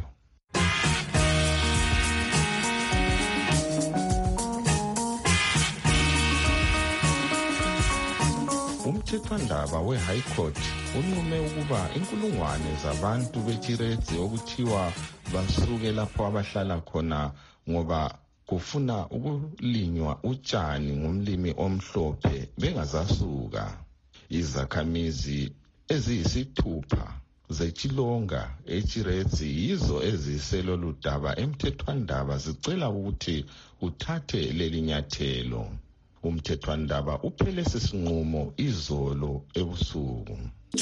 Umthethwandaba we-High Court unqume ukuba inkulungwane zabantu beTshiredzi okuthiwa basuke lapho abahlala khona ngoba kufuna ukulinywa utshani ngumlimi omhlophe bengazasuka. Izakhamizi eziyisithupha zechilonga echiredzi yizo eziselolu daba emthethwandaba zicela ukuthi uthathe leli nyathelo. Umthethwandaba uphele sisinqumo izolo ebusuku.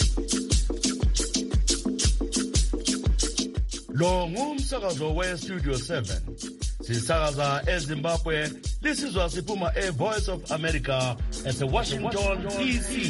Lo ngumsakazo we Studio seven. Sisakaza eZimbabwe, lisizwa siphuma e Voice of America at Washington D C.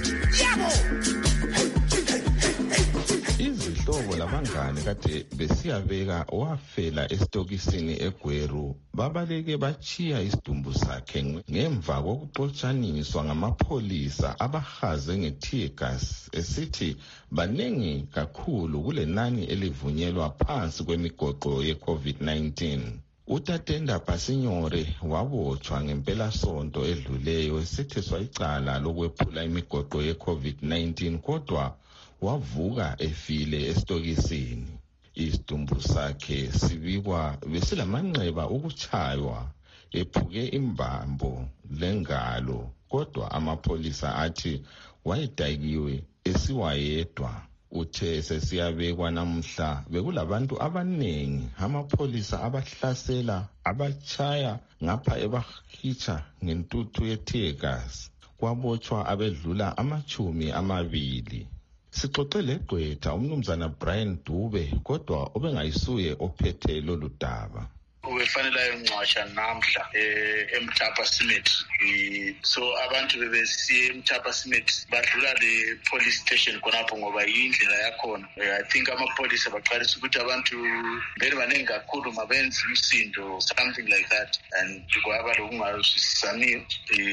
Izihlobo labangane kade besiyabeka wafela esitokisini eGweru babaleke bachiya isidumbu sakhe ngemva kokuxotshaniswa ngamapholisa abahaze nge-tear gas esithi baningi kakhulu kulenani elivunyelwa phansi kwemigoqo ye-COVID nineteen. Utatenda Pasinyore wabotshwa ngempela sonto edluleyo esetheswa icala lokwephula imigoqo ye-COVID nineteen kodwa wavuka efile esitokisini. Isidumbu sakhe sibikwa besilamanxeba ukuchaywa ephuke imbambo lengalo kodwa amapholisa athi wayedakiwe esiwayedwa. Uthe sesiyabekwa namhla bekulabantu abanengi amapholisa abahlasela abachaya ngapha ebahitsha ngentuthu ye-tear gas. Kwabotshwa abedlula amachumi amabili. Sixoxe leGqwetha umnumzana Brian Dube kodwa obengayisuye ophethe lolu daba. Ubefanele ayongcwasha namhla eMthapa Cemetery. So abantu bebesiye eMthapa Cemetery badlula le police station khonapho ngoba yindlela yakhona. I think amapholisa baqalisa ukuthi abantu bele baningi kakhulu mabenze umsindo something like that, and kwaba lokungazwisisani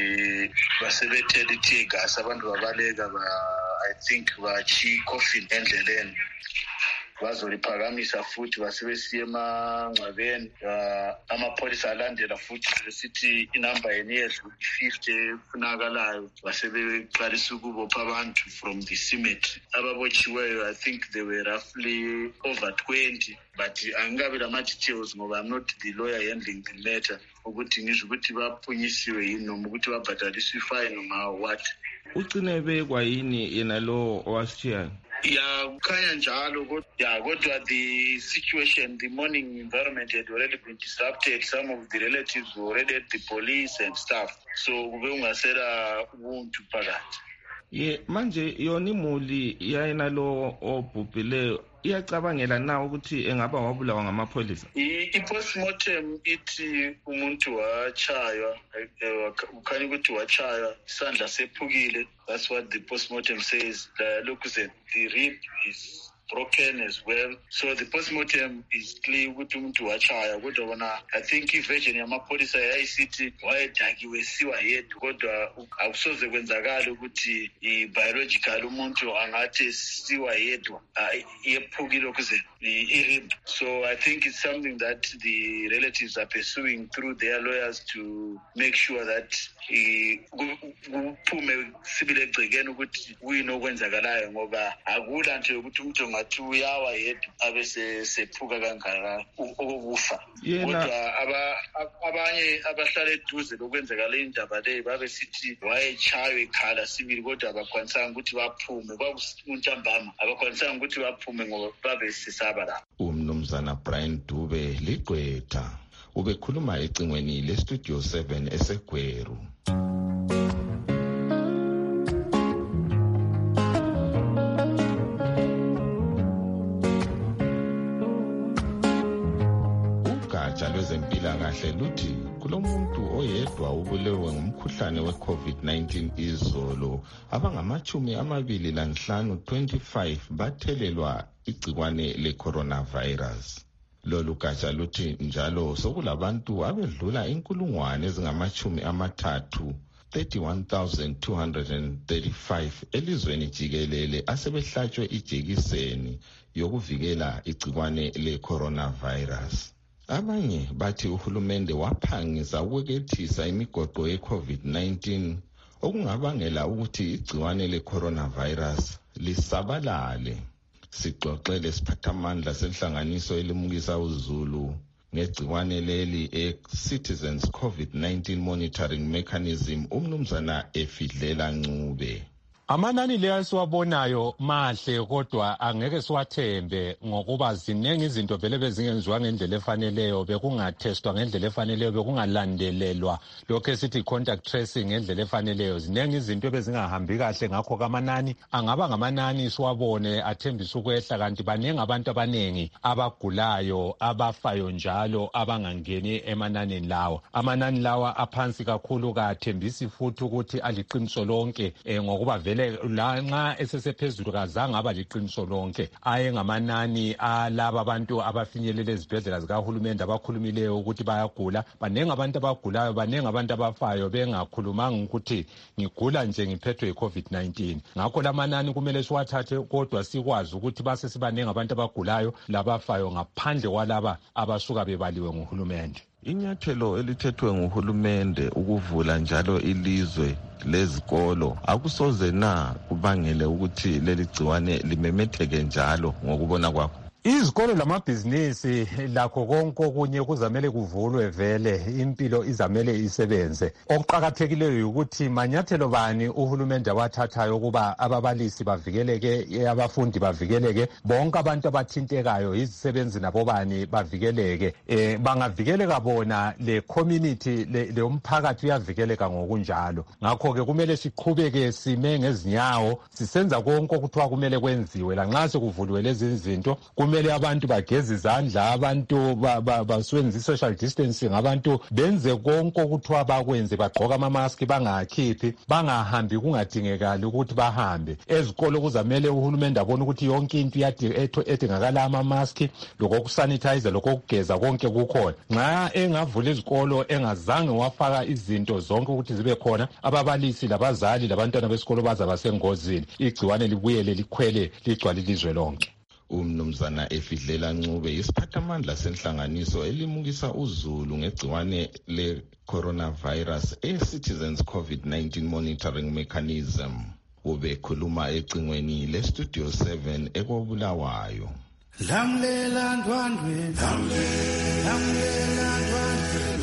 basebethela i-tear gas abantu babaleka ba I think bachi coffin endleleni. Bazoliphakamisa futhi basebesiye emangcwabeni amapholisa alandela futhi besithi inamba yeni yedlu fifty efunakalayo basebeqalisa ukubopha abantu from the cemetery. Ababotshiweyo I think they were roughly over twenty, but angikabi lama-details ngoba I'm not the lawyer handling the matter ukuthi ngisho ukuthi baphunyisiwe yini noma ukuthi babhadaliswe ifine noma what. Ucine bekwa yini yena lo owashiya? Yeah, kukhanya njalo kodwa yeah, kodwa the situation, the mourning environment had already been disrupted. Some of the relatives were already at the police and stuff. So kube ungasela ubuntu phakathi. Ye manje yona imuli yayena lo obhubhileyo iyacabangela na ukuthi engaba wabulawa ngamapholisa? I-postmortem ithi umuntu wachaywa, ukhanya ukuthi wachaywa isandla sephukile. That's what the postmortem says. Look, the rib is broken as well. So the postmortem is clear ukuthi umuntu wachaya kodwa bona I think iversion yamapholisa yayisithi wayedakiwe siwa yedwa kodwa akusoze kwenzakala ukuthi i-biological umuntu angathi siwa yedwa yephukile ukuze i-rib. So I think it's something that the relatives are pursuing through their lawyers to make sure that kuphume sibile egcekeni ukuthi kuyini okwenzakalayo ngoba akula nto yokuthi umuntu ngathi uyawa yedwa abe sephuka kangaka okufa. Kodwa abanye abahlala eduze lokwenzakala indaba le babe sithi wayechaywe ekhala sibili kodwa abakwanisanga ukuthi baphume kwakuntambama abakwanisanga ukuthi baphume ngoba babe sesaba la. Umnumzana Brian Dube liGqwetha ubekhuluma ecingweni le Studio seven eseGweru. Ugatsha lwezempilakahle luthi kulomuntu oyedwa ubulewe ngumkhuhlane we-COVID nineteen izolo abangamachumi amabili lanhlanu twenty-five bathelelwa igcikwane le-coronavirus. Lolu gatsha luthi njalo sokulabantu abedlula inkulungwane ezingamachumi amathathu thirty-one thousand two hundred thirty-five elizweni jikelele asebehlatshwe ijekiseni yokuvikela igcikwane le-coronavirus. Abanye bathi uhulumende waphangisa ukwekethisa imigoqo ye-COVID nineteen okungabangela ukuthi igcikwane le-coronavirus lisabalale. Sixoxele siphathamandla senhlanganiso elimukisa uZulu ngegcikwane leli e-Citizens COVID nineteen Monitoring Mechanism umnumzana Efidlela Ncube. Amanani leyo siwabonayo mahle kodwa angeke siwathembe ngokuba ziningi izinto vele bezingenziwa ngendlela efaneleyo, bekungatestwa ngendlela efaneleyo, bekungalandelelwa lokho esithi contact tracing ngendlela efaneleyo. Ziningi izinto bezingahambi kahle, ngakho kamanani angaba ngamanani siwabone athembisa ukwehla, kanti baningi abantu abaningi abagulayo abafayo njalo abangangeni emananini lawo. Amanani lawa aphansi kakhulu kathembisi futhi ukuthi aliqiniso lonke eh, ngokuba vele la nxa esesephezulu kazange aba liqiniso lonke. Aye ngamanani alaba abantu abafinyelela ezibhedlela zikahulumende abakhulumileyo ukuthi bayagula. Baningi abantu abagulayo, baningi abantu abafayo bengakhulumanga ukuthi ngigula nje ngiphethwe yi-COVID nineteen. Ngakho lamanani kumele siwathathe kodwa sikwazi ukuthi base sibaningi abantu abagulayo labafayo ngaphandle kwalaba abasuka bebaliwe nguhulumende. Inyathelo elithethwe nguhulumende ukuvula njalo ilizwe lezikolo akusoze na kubangele ukuthi leli gciwane limemetheke njalo ngokubona kwakho? Izikolo lamabhizinisi lakho konke okunye kuzamele kuvulwe, vele impilo izamele isebenze. Okuqakathekileyo ukuthi manyathelo bani uhulumende awathathayo ukuba ababalisi bavikeleke, abafundi bavikeleke, bonke abantu abathintekayo, izisebenzi nabo bani bavikeleke. Eh bangavikeleka bona, le community le umphakathi uyavikeleka ngokunjalo. Ngakho ke kumele siqhubeke sime ngezinyawo sisenza konke okuthiwa kumele kwenziwe. Lanxa sekuvuliwe lezi zinto kumele abantu bageze izandla, abantu basebenzise social distancing, abantu benze konke okuthiwa bakwenze, bagqoka ama-mask, bangakhiphi, bangahambi kungadingekali ukuthi bahambe. Ezikolo kuzamele uhulumende abone ukuthi yonke into edingakala ama-mask, lokokusanitize, lokokugeza konke kukhona. Nxa engavula izikolo engazange wafaka izinto zonke ukuthi zibe khona, ababalisi labazali labantwana besikolo baza basengozini, igciwane libuyele likhwele ligcwale ilizwe lonke. Umnumzana Efidlela Ncube isiphathamandla senhlanganiso elimukisa uzulu ngegciwane le-coronavirus e-Citizens COVID nineteen Monitoring Mechanism. Ubekhuluma ecingweni le-Studio seven ekobulawayo. Lamlela ndwandwe, lamlela ndwandwe,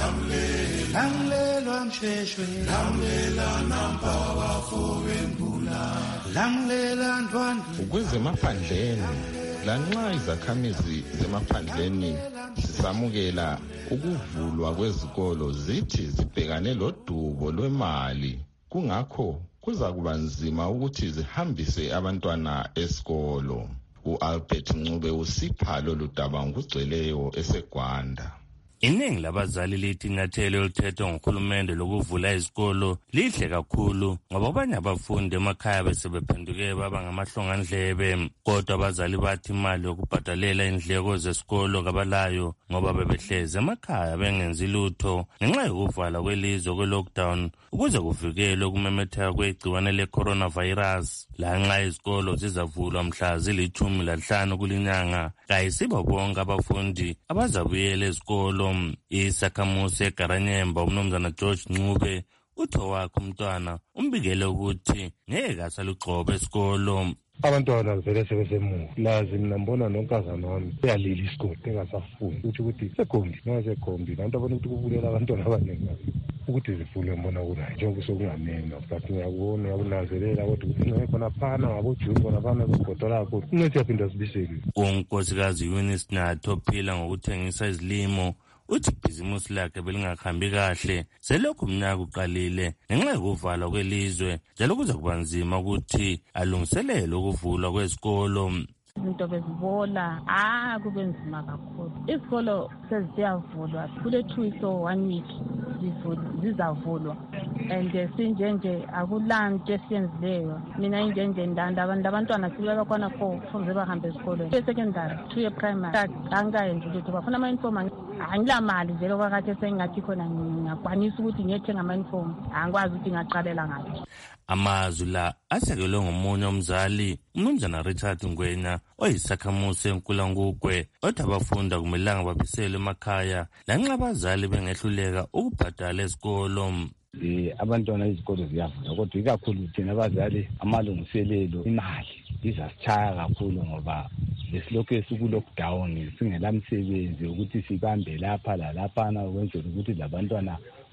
lamlela msheshwe, lamlela nampa wafowembula, lamlela ndwandwe. Kwezemaphandleni lanxa izakhamizi zemaphandleni sisamukela ukuvulwa kwezikolo zithi zibhekane lodubo lwemali, kungakho kuza kuba nzima ukuthi zihambise abantwana esikolo. U-Albert Ncube usipha lolu daba ngokugcweleyo eseGwanda. Iningi labazali lithi inyathelo elithethwa nguhulumende lokuvula izikolo lihle kakhulu ngoba abanye abafundi emakhaya besebephenduke baba ngamahlongandlebe, kodwa abazali bathi imali yokubhadalela indleko zesikolo kabalayo ngoba bebehlezi emakhaya bengenzi lutho ngenxa yokuvala kwelizwe kwe-lockdown ukuze kuvikelwe ukumemetheka kwegciwane le-coronavirus. Lanxa izikolo zizavulwa mhla zilithumi lanhlanu kulinyanga, kayisibo bonke abafundi abazabuyela ezikolo. Isakhamuzi eGaranyemba umnumzana George Ncube uthi wakhe umntwana umbikele ukuthi ngeke asalugcobe esikolo. Abantwana vele sebesemuva, lazi mina mbona nonkazana wami uyalila isikole engasafuni ukuthi ukuthi segombi ngasekhombi lanto abona ukuthi kubulela abantwana abaningi ukuthi zifule mbona kunayo njengoba sokungamema but ngiyakubona uyakunanzelela kodwa ukuthi ngeke khona phana ngabojuni khona phana kugodola kakhulu kungathi yaphinda sibiseke. Unkosikazi Eunice Nathi ophila ngokuthengisa izilimo uthi ibhizimusi lakhe belingakhambi kahle selokhu umnyaka uqalile ngenxa yokuvalwa kwelizwe, njalo kuza kuba nzima ukuthi alungiselele ukuvulwa kwezikolo. Izinto bezibola, ah kube nzima kakhulu. Izikolo seziyavulwa kule two weeks or one week zizavulwa, and sinjenje akulanto esiyenzileyo. Mina injenje ndanda abantu abantwana sibeka khona four kuze bahambe esikolweni, e-secondary two ye-primary angayenzi ukuthi bafuna ama-uniform. Angila mali nje lokwakade sengathi khona ngiyakwanisa ukuthi ngiyethenga ama-uniform, angikwazi ukuthi ngaqalela ngaphi. Amazwi la asekelwe ngomunye umzali umnumzana Richard Ngwenya oyisakhamuzi eNkulangugwe othi abafundi akumelanga babisele emakhaya lanxa abazali bengehluleka ukubhadala esikolo. Eh abantwana izikolo ziyavula kodwa ikakhulu thina abazali amalungiselelo imali izasithaya kakhulu ngoba lesilokho esiku-lockdown singela msebenzi ukuthi sibambe lapha lalaphana ukwenzela ukuthi labantwana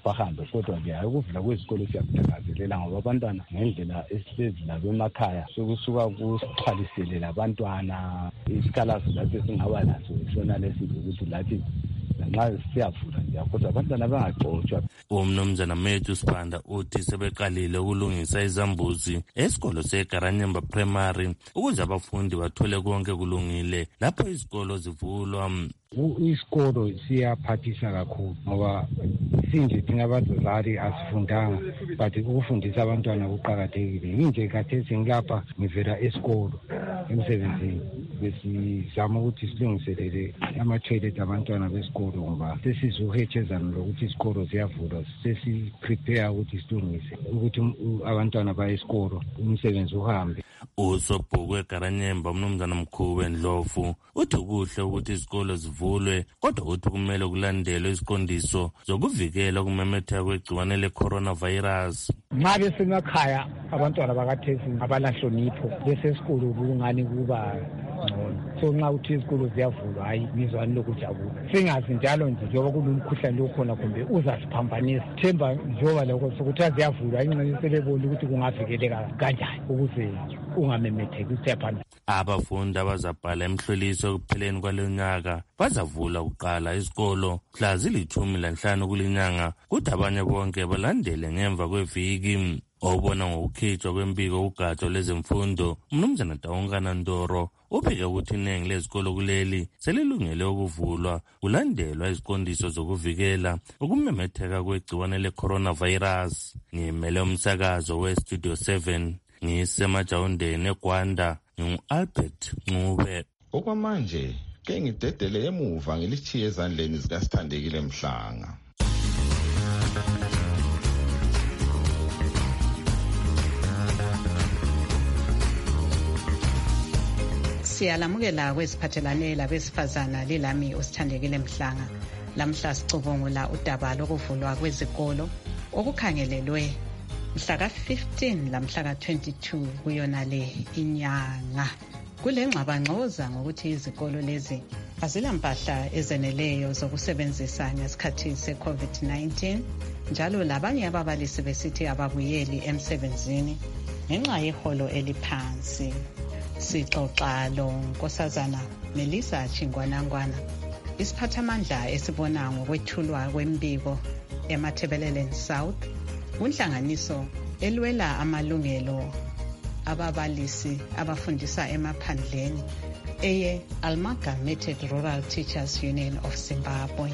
bahambe. Kodwa nje ukuvula kwezikolo siyakuthakazelela ngoba abantwana ngendlela esizila bemakhaya sokusuka kusixhwalisele labantwana isikhalazo lapho singaba naso sona lesithi ukuthi lathi nxa siyavula nje kodwa abantwana bangagcotshwa. Umnumzana Matthew Sibanda uthi sebeqalile ukulungisa izambuzi esikolo seGaranyemba Primary ukuze abafundi bathole konke kulungile lapho izikolo zivulwa. Isikolo siyaphathisa kakhulu ngoba sinje thina abazali asifundanga but ukufundisa abantwana kuqakathekile. Nje khathesi ngilapha ngivela esikolo emsebenzini besizama ukuthi silungiselele ama-toilet abantwana besikolo ngoba sesizuhethezana lokuthi isikolo ziyavulwa sesi-prepare ukuthi silungise ukuthi abantwana baye esikolo umsebenzi uhambe. Usobhukwe Garanyemba umnumzana Mkhuwe Ndlovu uthi kuhle ukuthi izikolo zivulwe kodwa uthi kumele kulandelwe iziqondiso zokuvikela ukumemetheka kwegciwane le-coronavirus. Nxa besemakhaya abantwana bakathesi abalahlonipho besesikolo kungani kuba ngcono. So nxa uthi izikolo ziyavulwa hayi ngizwani lokujabula. Singazi njalo nje njengoba kunomkhuhlane lokhona kumbe uzasiphambanisa. Themba njengoba lokho sokuthiwa ziyavulwa ingxenye selebona ukuthi kungavikeleka kanjani ukuze ungamemetheki usephana. Abafundi abazabhala emhloliso ekupheleni kwalo nyaka bazavula kuqala izikolo mhla zilithumi lanhlanu kulinyanga kuthi abanye bonke balandele ngemva kweviki. Obona ngokukhitshwa kwembiko ugatsha lwezemfundo umnumzana Taungana Ndoro ubheke ukuthi iningi lezikolo kuleli selilungele ukuvulwa kulandelwa iziqondiso zokuvikela ukumemetheka kwegciwane le-coronavirus. Ngimele umsakazo we-Studio seven ngisemajawundeni eGwanda ngingu-Albert Ncube. Okwamanje ke ngidedele emuva ngilithiye ezandleni zikaSithandekile Mhlanga. Siyalamukela kweziphathelane labesifazana lilami uSithandekile Mhlanga. Lamhla sicubungula udaba lokuvulwa kwezikolo okukhangelelwe mhla ka fifteen lamhla ka twenty-two kuyona le inyanga. Kule ngxabangxoza ngokuthi izikolo lezi azilampahla ezeneleyo zokusebenzisa ngesikhathi se-COVID nineteen njalo labanye ababalisi besithi ababuyeli emsebenzini ngenxa yeholo eliphansi. Sixoxa lo Nkosazana Melissa Chingwanangwana isiphathamandla esibona ngokwethulwa kwembiko eMathebelelen South unhlanganiso elwela amalungelo ababalisi abafundisa emaphandleni eye Amalgamated Rural Teachers Union of Zimbabwe.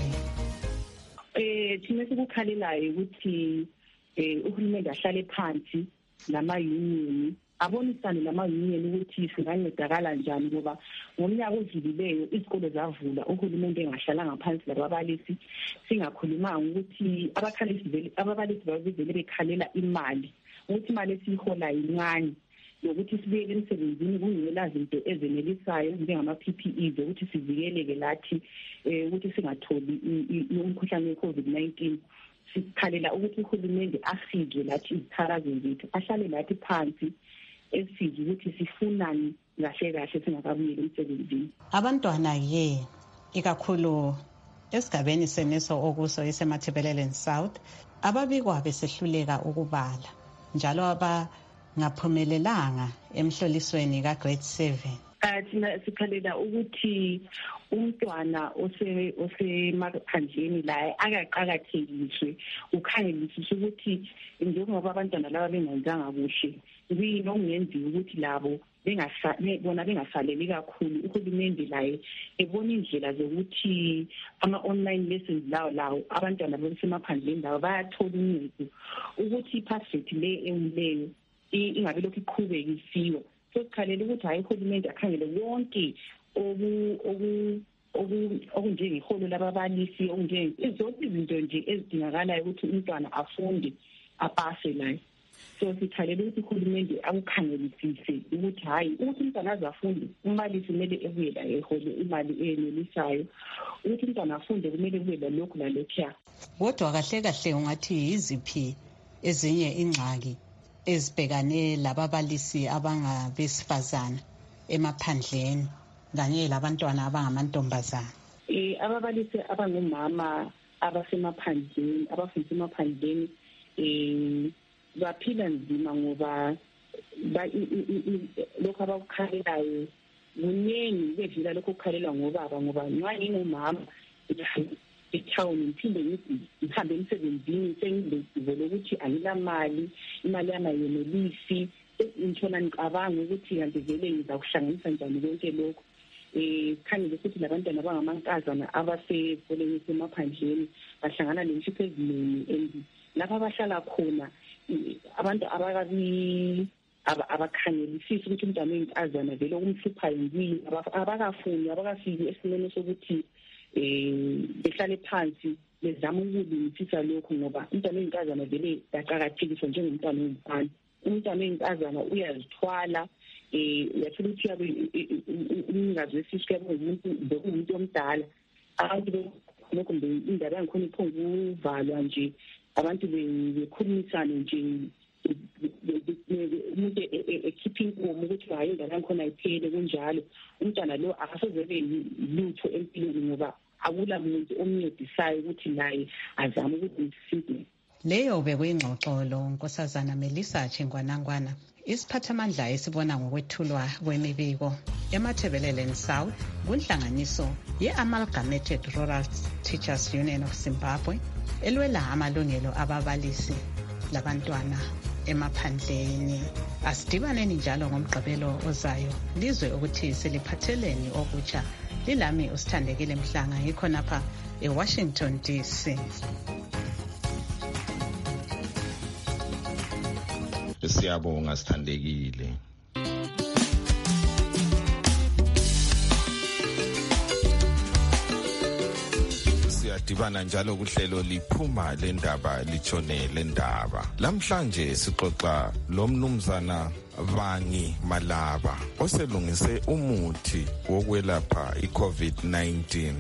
Eh thina sikukhalelayo ukuthi eh uhulumeni ahlale phansi nama union abonisane nama-union ukuthi singancedakala njani ngoba ngomnyaka odlulileyo izikolo zavula uhulumende engahlalanga phansi lababalisi singakhulumanga ukuthi ababalisi babevele bekhalela imali ukuthi imali esiyiholayo incane nokuthi sibuyele emsebenzini kungela zinto ezenelisayo njengama-P P Es ukuthi sivikeleke lathi ukuthi singatholi umkhuhlane we-COVID nineteen. Sikhalela ukuthi uhulumende asizwe lathi izithakazelo zethu ahlale lathi phansi esithi ukuthi sifunani kahle kahle singakabuyeli emsebenzini. Abantwana ye ikakhulu esigabeni seneso okuso esemathebelelen South ababikwa besehluleka ukubala njalo abangaphumelelanga emhlolisweni ka grade seven. Thina sikhalela ukuthi umntwana ose osemaphandleni la akaqakathekiswe ukhangelisiswe ukuthi njengoba abantwana laba bengenzanga kuhle yini okungenziwa ukuthi labo bona bengasaleli kakhulu uhulumende laye ebona indlela zokuthi ama-online lessons lawo lawo abantwana basemaphandleni lawo bayathola uncedo ukuthi i-passrate le ewuleyo ingabe lokhu iqhubekisiwe. Sokukhalela ukuthi hayi uhulumende akhangele wonke okunjengeholo lababalisi zonke izinto nje ezidingakalayo ukuthi umntwana afunde apase layo. So sikhalela ukuthi uhulumende akukhangelisise ukuthi hayi ukuthi umntwana azafunde umbalisi kumele ebuye la ehole imali enelisayo ukuthi umntwana afunde kumele kube lalokhu lalokhuya. Kodwa kahle kahle ungathi yiziphi ezinye ingxaki ezibhekane lababalisi abangabesifazana emaphandleni kanye labantwana abangamantombazana? Eh ababalisi abangomama abasemaphandleni abafundisa emaphandleni eh baphila nzima ngoba lokho abakukhalelayo kuningi bedlula lokho kukhalela ngobaba ngoba nxa ngingumama etown ngiphinde ngithi ngihambe emsebenzini sengilesivo lokuthi angilamali imali yami ayenelisi ngithola ngicabanga ukuthi kanti vele ngizakuhlanganisa njani konke lokho eh khangele ukuthi labantwana abangamankazana abasekoleni semaphandleni bahlangana nemishipho eziningi and lapha abahlala khona abantu abakabi abakhangelisisa ukuthi umntwana oyinkazana vele okumhluphayo yini abakafuni abakafiki esimeni sokuthi eh behlale phansi bezama ukulungisisa lokho ngoba umntwana oyinkazana vele yaqhakathekiswa njengomntwana oyimfana umntwana oyinkazana uyazithwala eh uyathola ukuthi yabe umnikazi wesisho yabe umuntu umuntu omdala abantu lokho mbe indaba yangikhona iphonguvalwa nje abantu bekhulumisana nje umuntu ekhipha inkomo ukuthi hayi indaba yangikhona iphele kunjalo umntwana lo akasezebe lutho empilweni ngoba akula muntu omncedisayo ukuthi naye azame ukuthi msinde. Leyo bekuyingxoxolo nkosazana Melissa Chengwanangwana isiphathamandla esibona ngokwethulwa kwemibiko eMathebeleleni South kunhlanganiso ye-Amalgamated Rural Teachers Union of Zimbabwe elwela amalungelo ababalisi labantwana emaphandleni. Asidibaneni njalo ngomgqibelo ozayo lizwe ukuthi seliphatheleni okutsha. Lilami usithandekile Mhlanga ngikhonapha eWashington D C. Siyabonga sithandekile. Siyadibana njalo kuhlelo liphuma lendaba litshone lendaba. Lamhlanje sixoxa lomnumzana Vangi Malaba oselungise umuthi wokwelapha iCovid nineteen.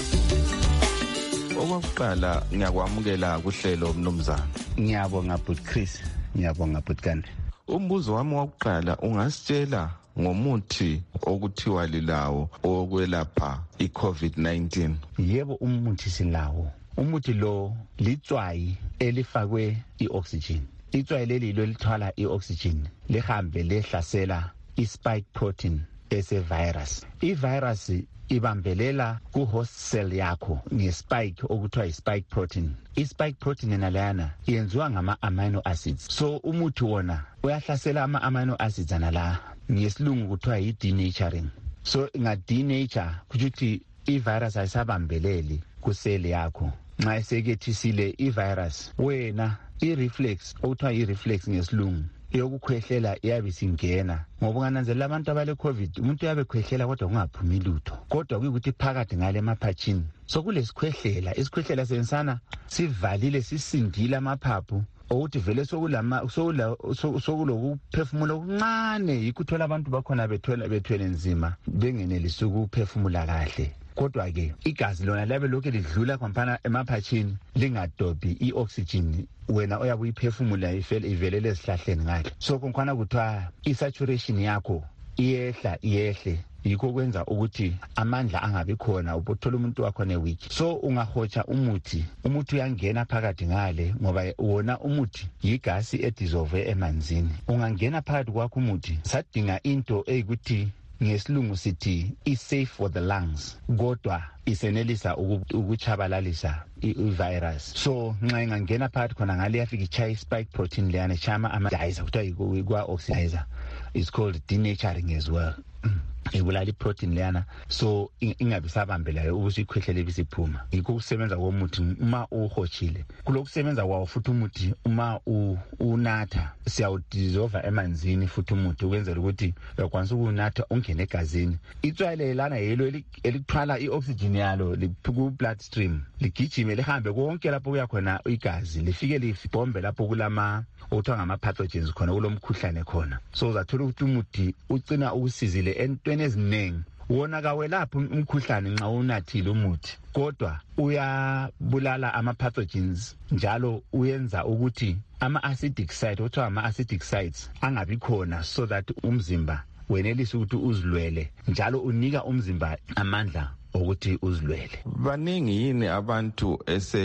Okokuqala ngiyakwamukela kuhlelo mnumzana. Ngiyabonga Bhuti Chris. Ngiyabonga Bhutikani. Umbuzo wami wokuqala ungasitshela ngomuthi okuthiwa lilawo okwelapha iCovid nineteen? Yebo umuthi silawo. Umuthi lo litswayi elifakwe ioxygen. Itswayi leli lo lithwala ioxygen lihambe lehlasela ispike protein ese virus. I-virus ibambelela ku-host cell yakho nge-spike okuthiwa yi-spike protein. I-spike protein nalayana yenziwa ngama-amino acids. So umuthi wona uyahlasela ama-amino acids anala ngesilungu kuthiwa yi-denaturing. So nga-denature kusho ukuthi i-virus ayisabambeleli ku-cell yakho. Nxa esekethisile i-virus wena i-reflex okuthiwa yi-reflex ngesilungu yokukhwehlela iyabe singena ngoba ungananzelela abantu abale covid umuntu uyabe khwehlela kodwa kungaphumi lutho kodwa kuyikuthi phakathi ngale maphatshini sokulesikhwehlela isikhwehlela sensana sivalile sisindile amaphaphu ukuthi vele sokulama sokulokuphefumula okuncane yikuthola abantu bakhona bethwele bethwele nzima bengenelisa ukuphefumula kahle. Kodwa ke igazi lona labe lokho lidlula kwampana emaphatshini lingadobhi ioxygen wena oyabe uyiphefumula ifele ivelele esihlahleni ngakho. So konkhana kuthiwa isaturation yakho iyehla iyehle yikho kwenza ukuthi amandla angabi khona ubuthola umuntu wakho neweak. So ungahotsha umuthi umuthi uyangena phakathi ngale ngoba wona umuthi yigasi edissolve emanzini. Ungangena phakathi kwakho umuthi sadinga into eyikuthi ngesilungu sithi is safe for the lungs kodwa isenelisa ukuchabalalisa i-virus. So nxa ingangena phakathi khona ngale yafika ichaya spike protein leyana chama ama-dizer kuthiwa ikwa-oxidizer is called denaturing as well. Ibulala iprotein leyana so ingabe sabambelayo ukuthi ikhwehlele bisiphuma. Yikho kusebenza komuthi uma uhotshile kulokusebenza kwawo futhi umuthi uma unatha siyawudissolve emanzini futhi umuthi ukwenzela ukuthi uyakwanisa ukunatha ungene egazini. Itswayi lana yelo elithwala ioxygen yalo liku blood stream ligijime lihambe konke lapho kuya khona igazi lifike libombe lapho kulama okuthiwa ngama-pathogens khona kulomkhuhlane khona. So uzathola ukuthi umuthi ucina ukusizile entweni eziningi wona kawelaphi umkhuhlane nxa unathile umuthi kodwa uyabulala ama-pathogens njalo uyenza ukuthi ama-acidic site okuthiwa ama-acidic sites angabi khona so that umzimba wenelisa ukuthi uzilwele njalo unika umzimba amandla ukuthi uzilwele. Baningi yini abantu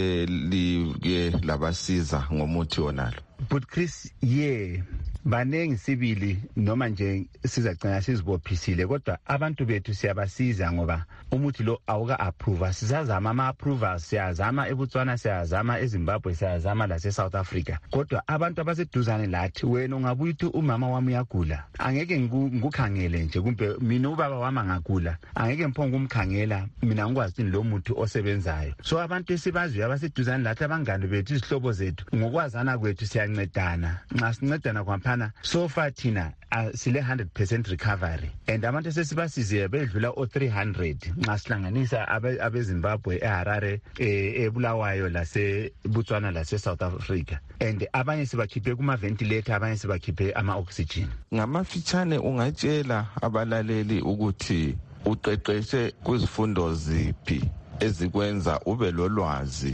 eselike labasiza ngomuthi wonalo? But Chris, yeah, banengi sibili noma nje sizagcina sizibophisile kodwa abantu bethu siyabasiza ngoba umuthi lo awuka approve. Sizazama ama approvals, siyazama eBotswana, siyazama eZimbabwe, siyazama la eSouth Africa. Kodwa abantu abaseduzane lathi, wena ungabuya uthi umama wami uyagula, angeke ngikukhangele nje kumbe mina ubaba wami angagula, angeke mphongo umkhangela mina ngikwazi lo muthi osebenzayo. So abantu esibaziyo abaseduzane lathi, abangani bethu, izihlobo zethu, ngokwazana kwethu siyancedana. Nxa sincedana kwaphana so far thina uh, sile one hundred percent recovery and abantu sesibasize bedlula o three hundred nxa sihlanganisa abe abeZimbabwe, eHarare, eBulawayo, lase Botswana, lase South Africa, and abanye sibakhiphe kuma ventilator, abanye sibakhiphe ama oxygen. Ngamafitshane ungatshela abalaleli ukuthi uqeqeshe kwizifundo ziphi ezikwenza ube lolwazi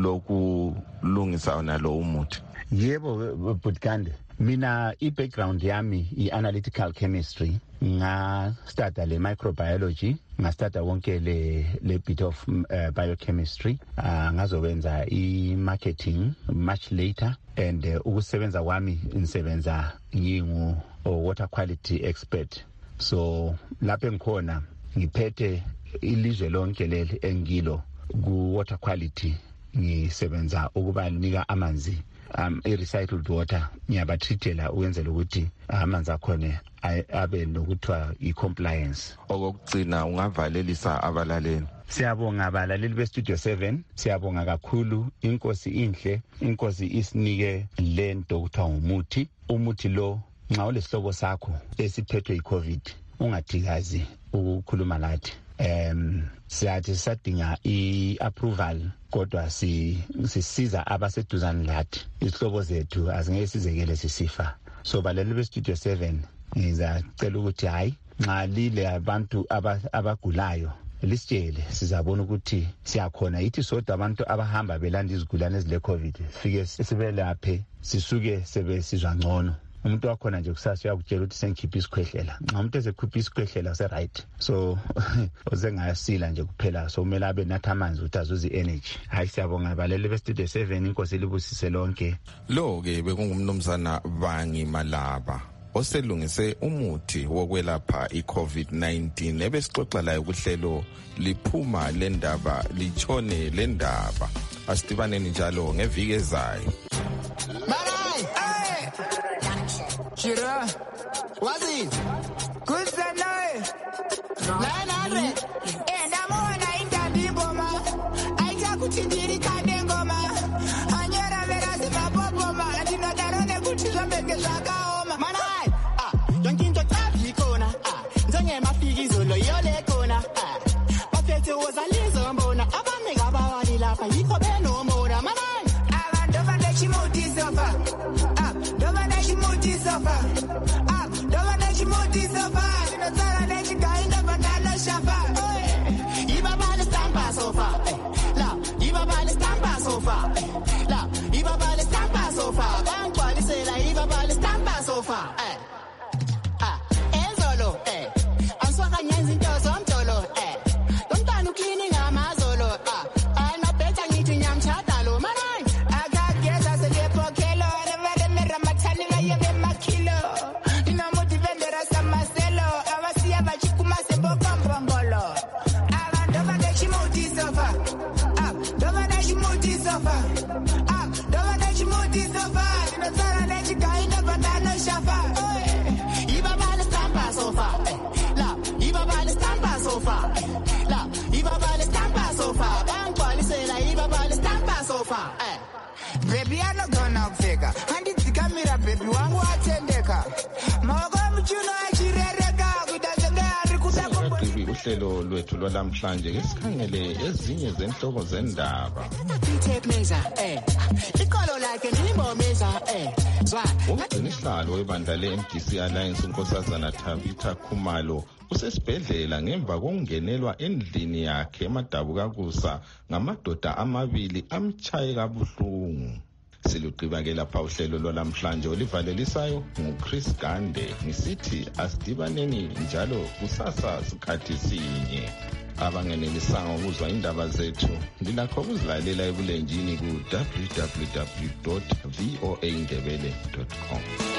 lokulungisa nalo umuthi? Yebo Butkande, mina i-background yami i-analytical chemistry, nga starta le microbiology, nga starta wonke le le bit of uh, biochemistry, uh, ngazowenza i-marketing much later, and uh, ukusebenza kwami ngisebenza ngingu water quality expert. So lapho ngikhona ngiphethe ilizwe lonke leli engilo ku water quality, ngisebenza ukubanika amanzi um i-recycled water, ngiyabatrithela ukwenzela ukuthi amanzi akhona abe nokuthiwa i-compliance. Okugcina ungavalelisa abalaleli? Siyabonga abalaleli be-Studio seven, siyabonga kakhulu. Inkosi inhle, inkosi isinike lento kuthiwa umuthi. Umuthi lo nxa ulesihlobo sakho esiphethwe yi-COVID, ungadikazi ukukhuluma lathi. Um siyathi sisadinga i-approval kodwa sisiza abaseduzane lathi, izihlobo zethu azingeke sizekele sisifa. So balaleli be-Studio seven, ngizacela ukuthi hayi nxa lile abantu abagulayo lisitshele, sizabona ukuthi siyakhona. Yithi sodwa abantu abahamba belanda izigulane ezile COVID sifike sibelaphe sisuke sebe sizwa ngcono. Umuntu wakhona nje kusasa uyakutshela ukuthi sengikhipha isikhwehlela. Nxa umuntu ezekhipha isikhwehlela use right, so uzengayasila nje kuphela, so kumele abe nathi amanzi ukuthi azuze i-energy. Hayi, siyabonga abaleli be-Studio seven, inkosi libusise lonke. Lo ke bekungumnumzana Bangi Malaba oselungise umuthi wokwelapha i-COVID nineteen, ebesixoxa layo kuhlelo liphuma lendaba litshone lendaba. Asidibaneni njalo ngeviki ezayo. Shira, what's it? Good night. nine hundred. And I'm on a Indabigoma. I talk to Tindiri Kadengoma. Anyara Veras Maboma. I did not know the good children make a Shakaoma. Manai. Ah, don't think to tap Hikona. Ah, Zanga Mafigi Zolo Yolekona. Ah, Papete was a Lizambona. Abamega Bawadi Lapa, Hiko no more. Manai. I don't want that she moved this over. Ah, don't want that she moved this over. Baby, I'm not gonna fake her. And it's the camera, baby, one more attendeka. Mago mchuno achirereka kudazengari kusako. Uhlelo lwethu lwalamhlanje ngesikhangele ezinye zenhloko zendaba. Ithekneza eh. Ikolo like ndimbo meza eh. Zwa. Umgcinisihlalo webandla le-M D C Alliance unkosazana Tabitha Khumalo usesibhedlela ngemva kokungenelwa endlini yakhe eMadabukakusa ngamadoda amabili amtshaye kabuhlungu. Siluqiba ke lapha uhlelo lwalamhlanje olivalelisayo nguChris Gande ngisithi asidibaneni njalo kusasa sikhathi sinye. Abangenelisanga ukuzwa indaba zethu lilakho ukuzilalela ebulenjini ku w w w dot voa indebele dot com.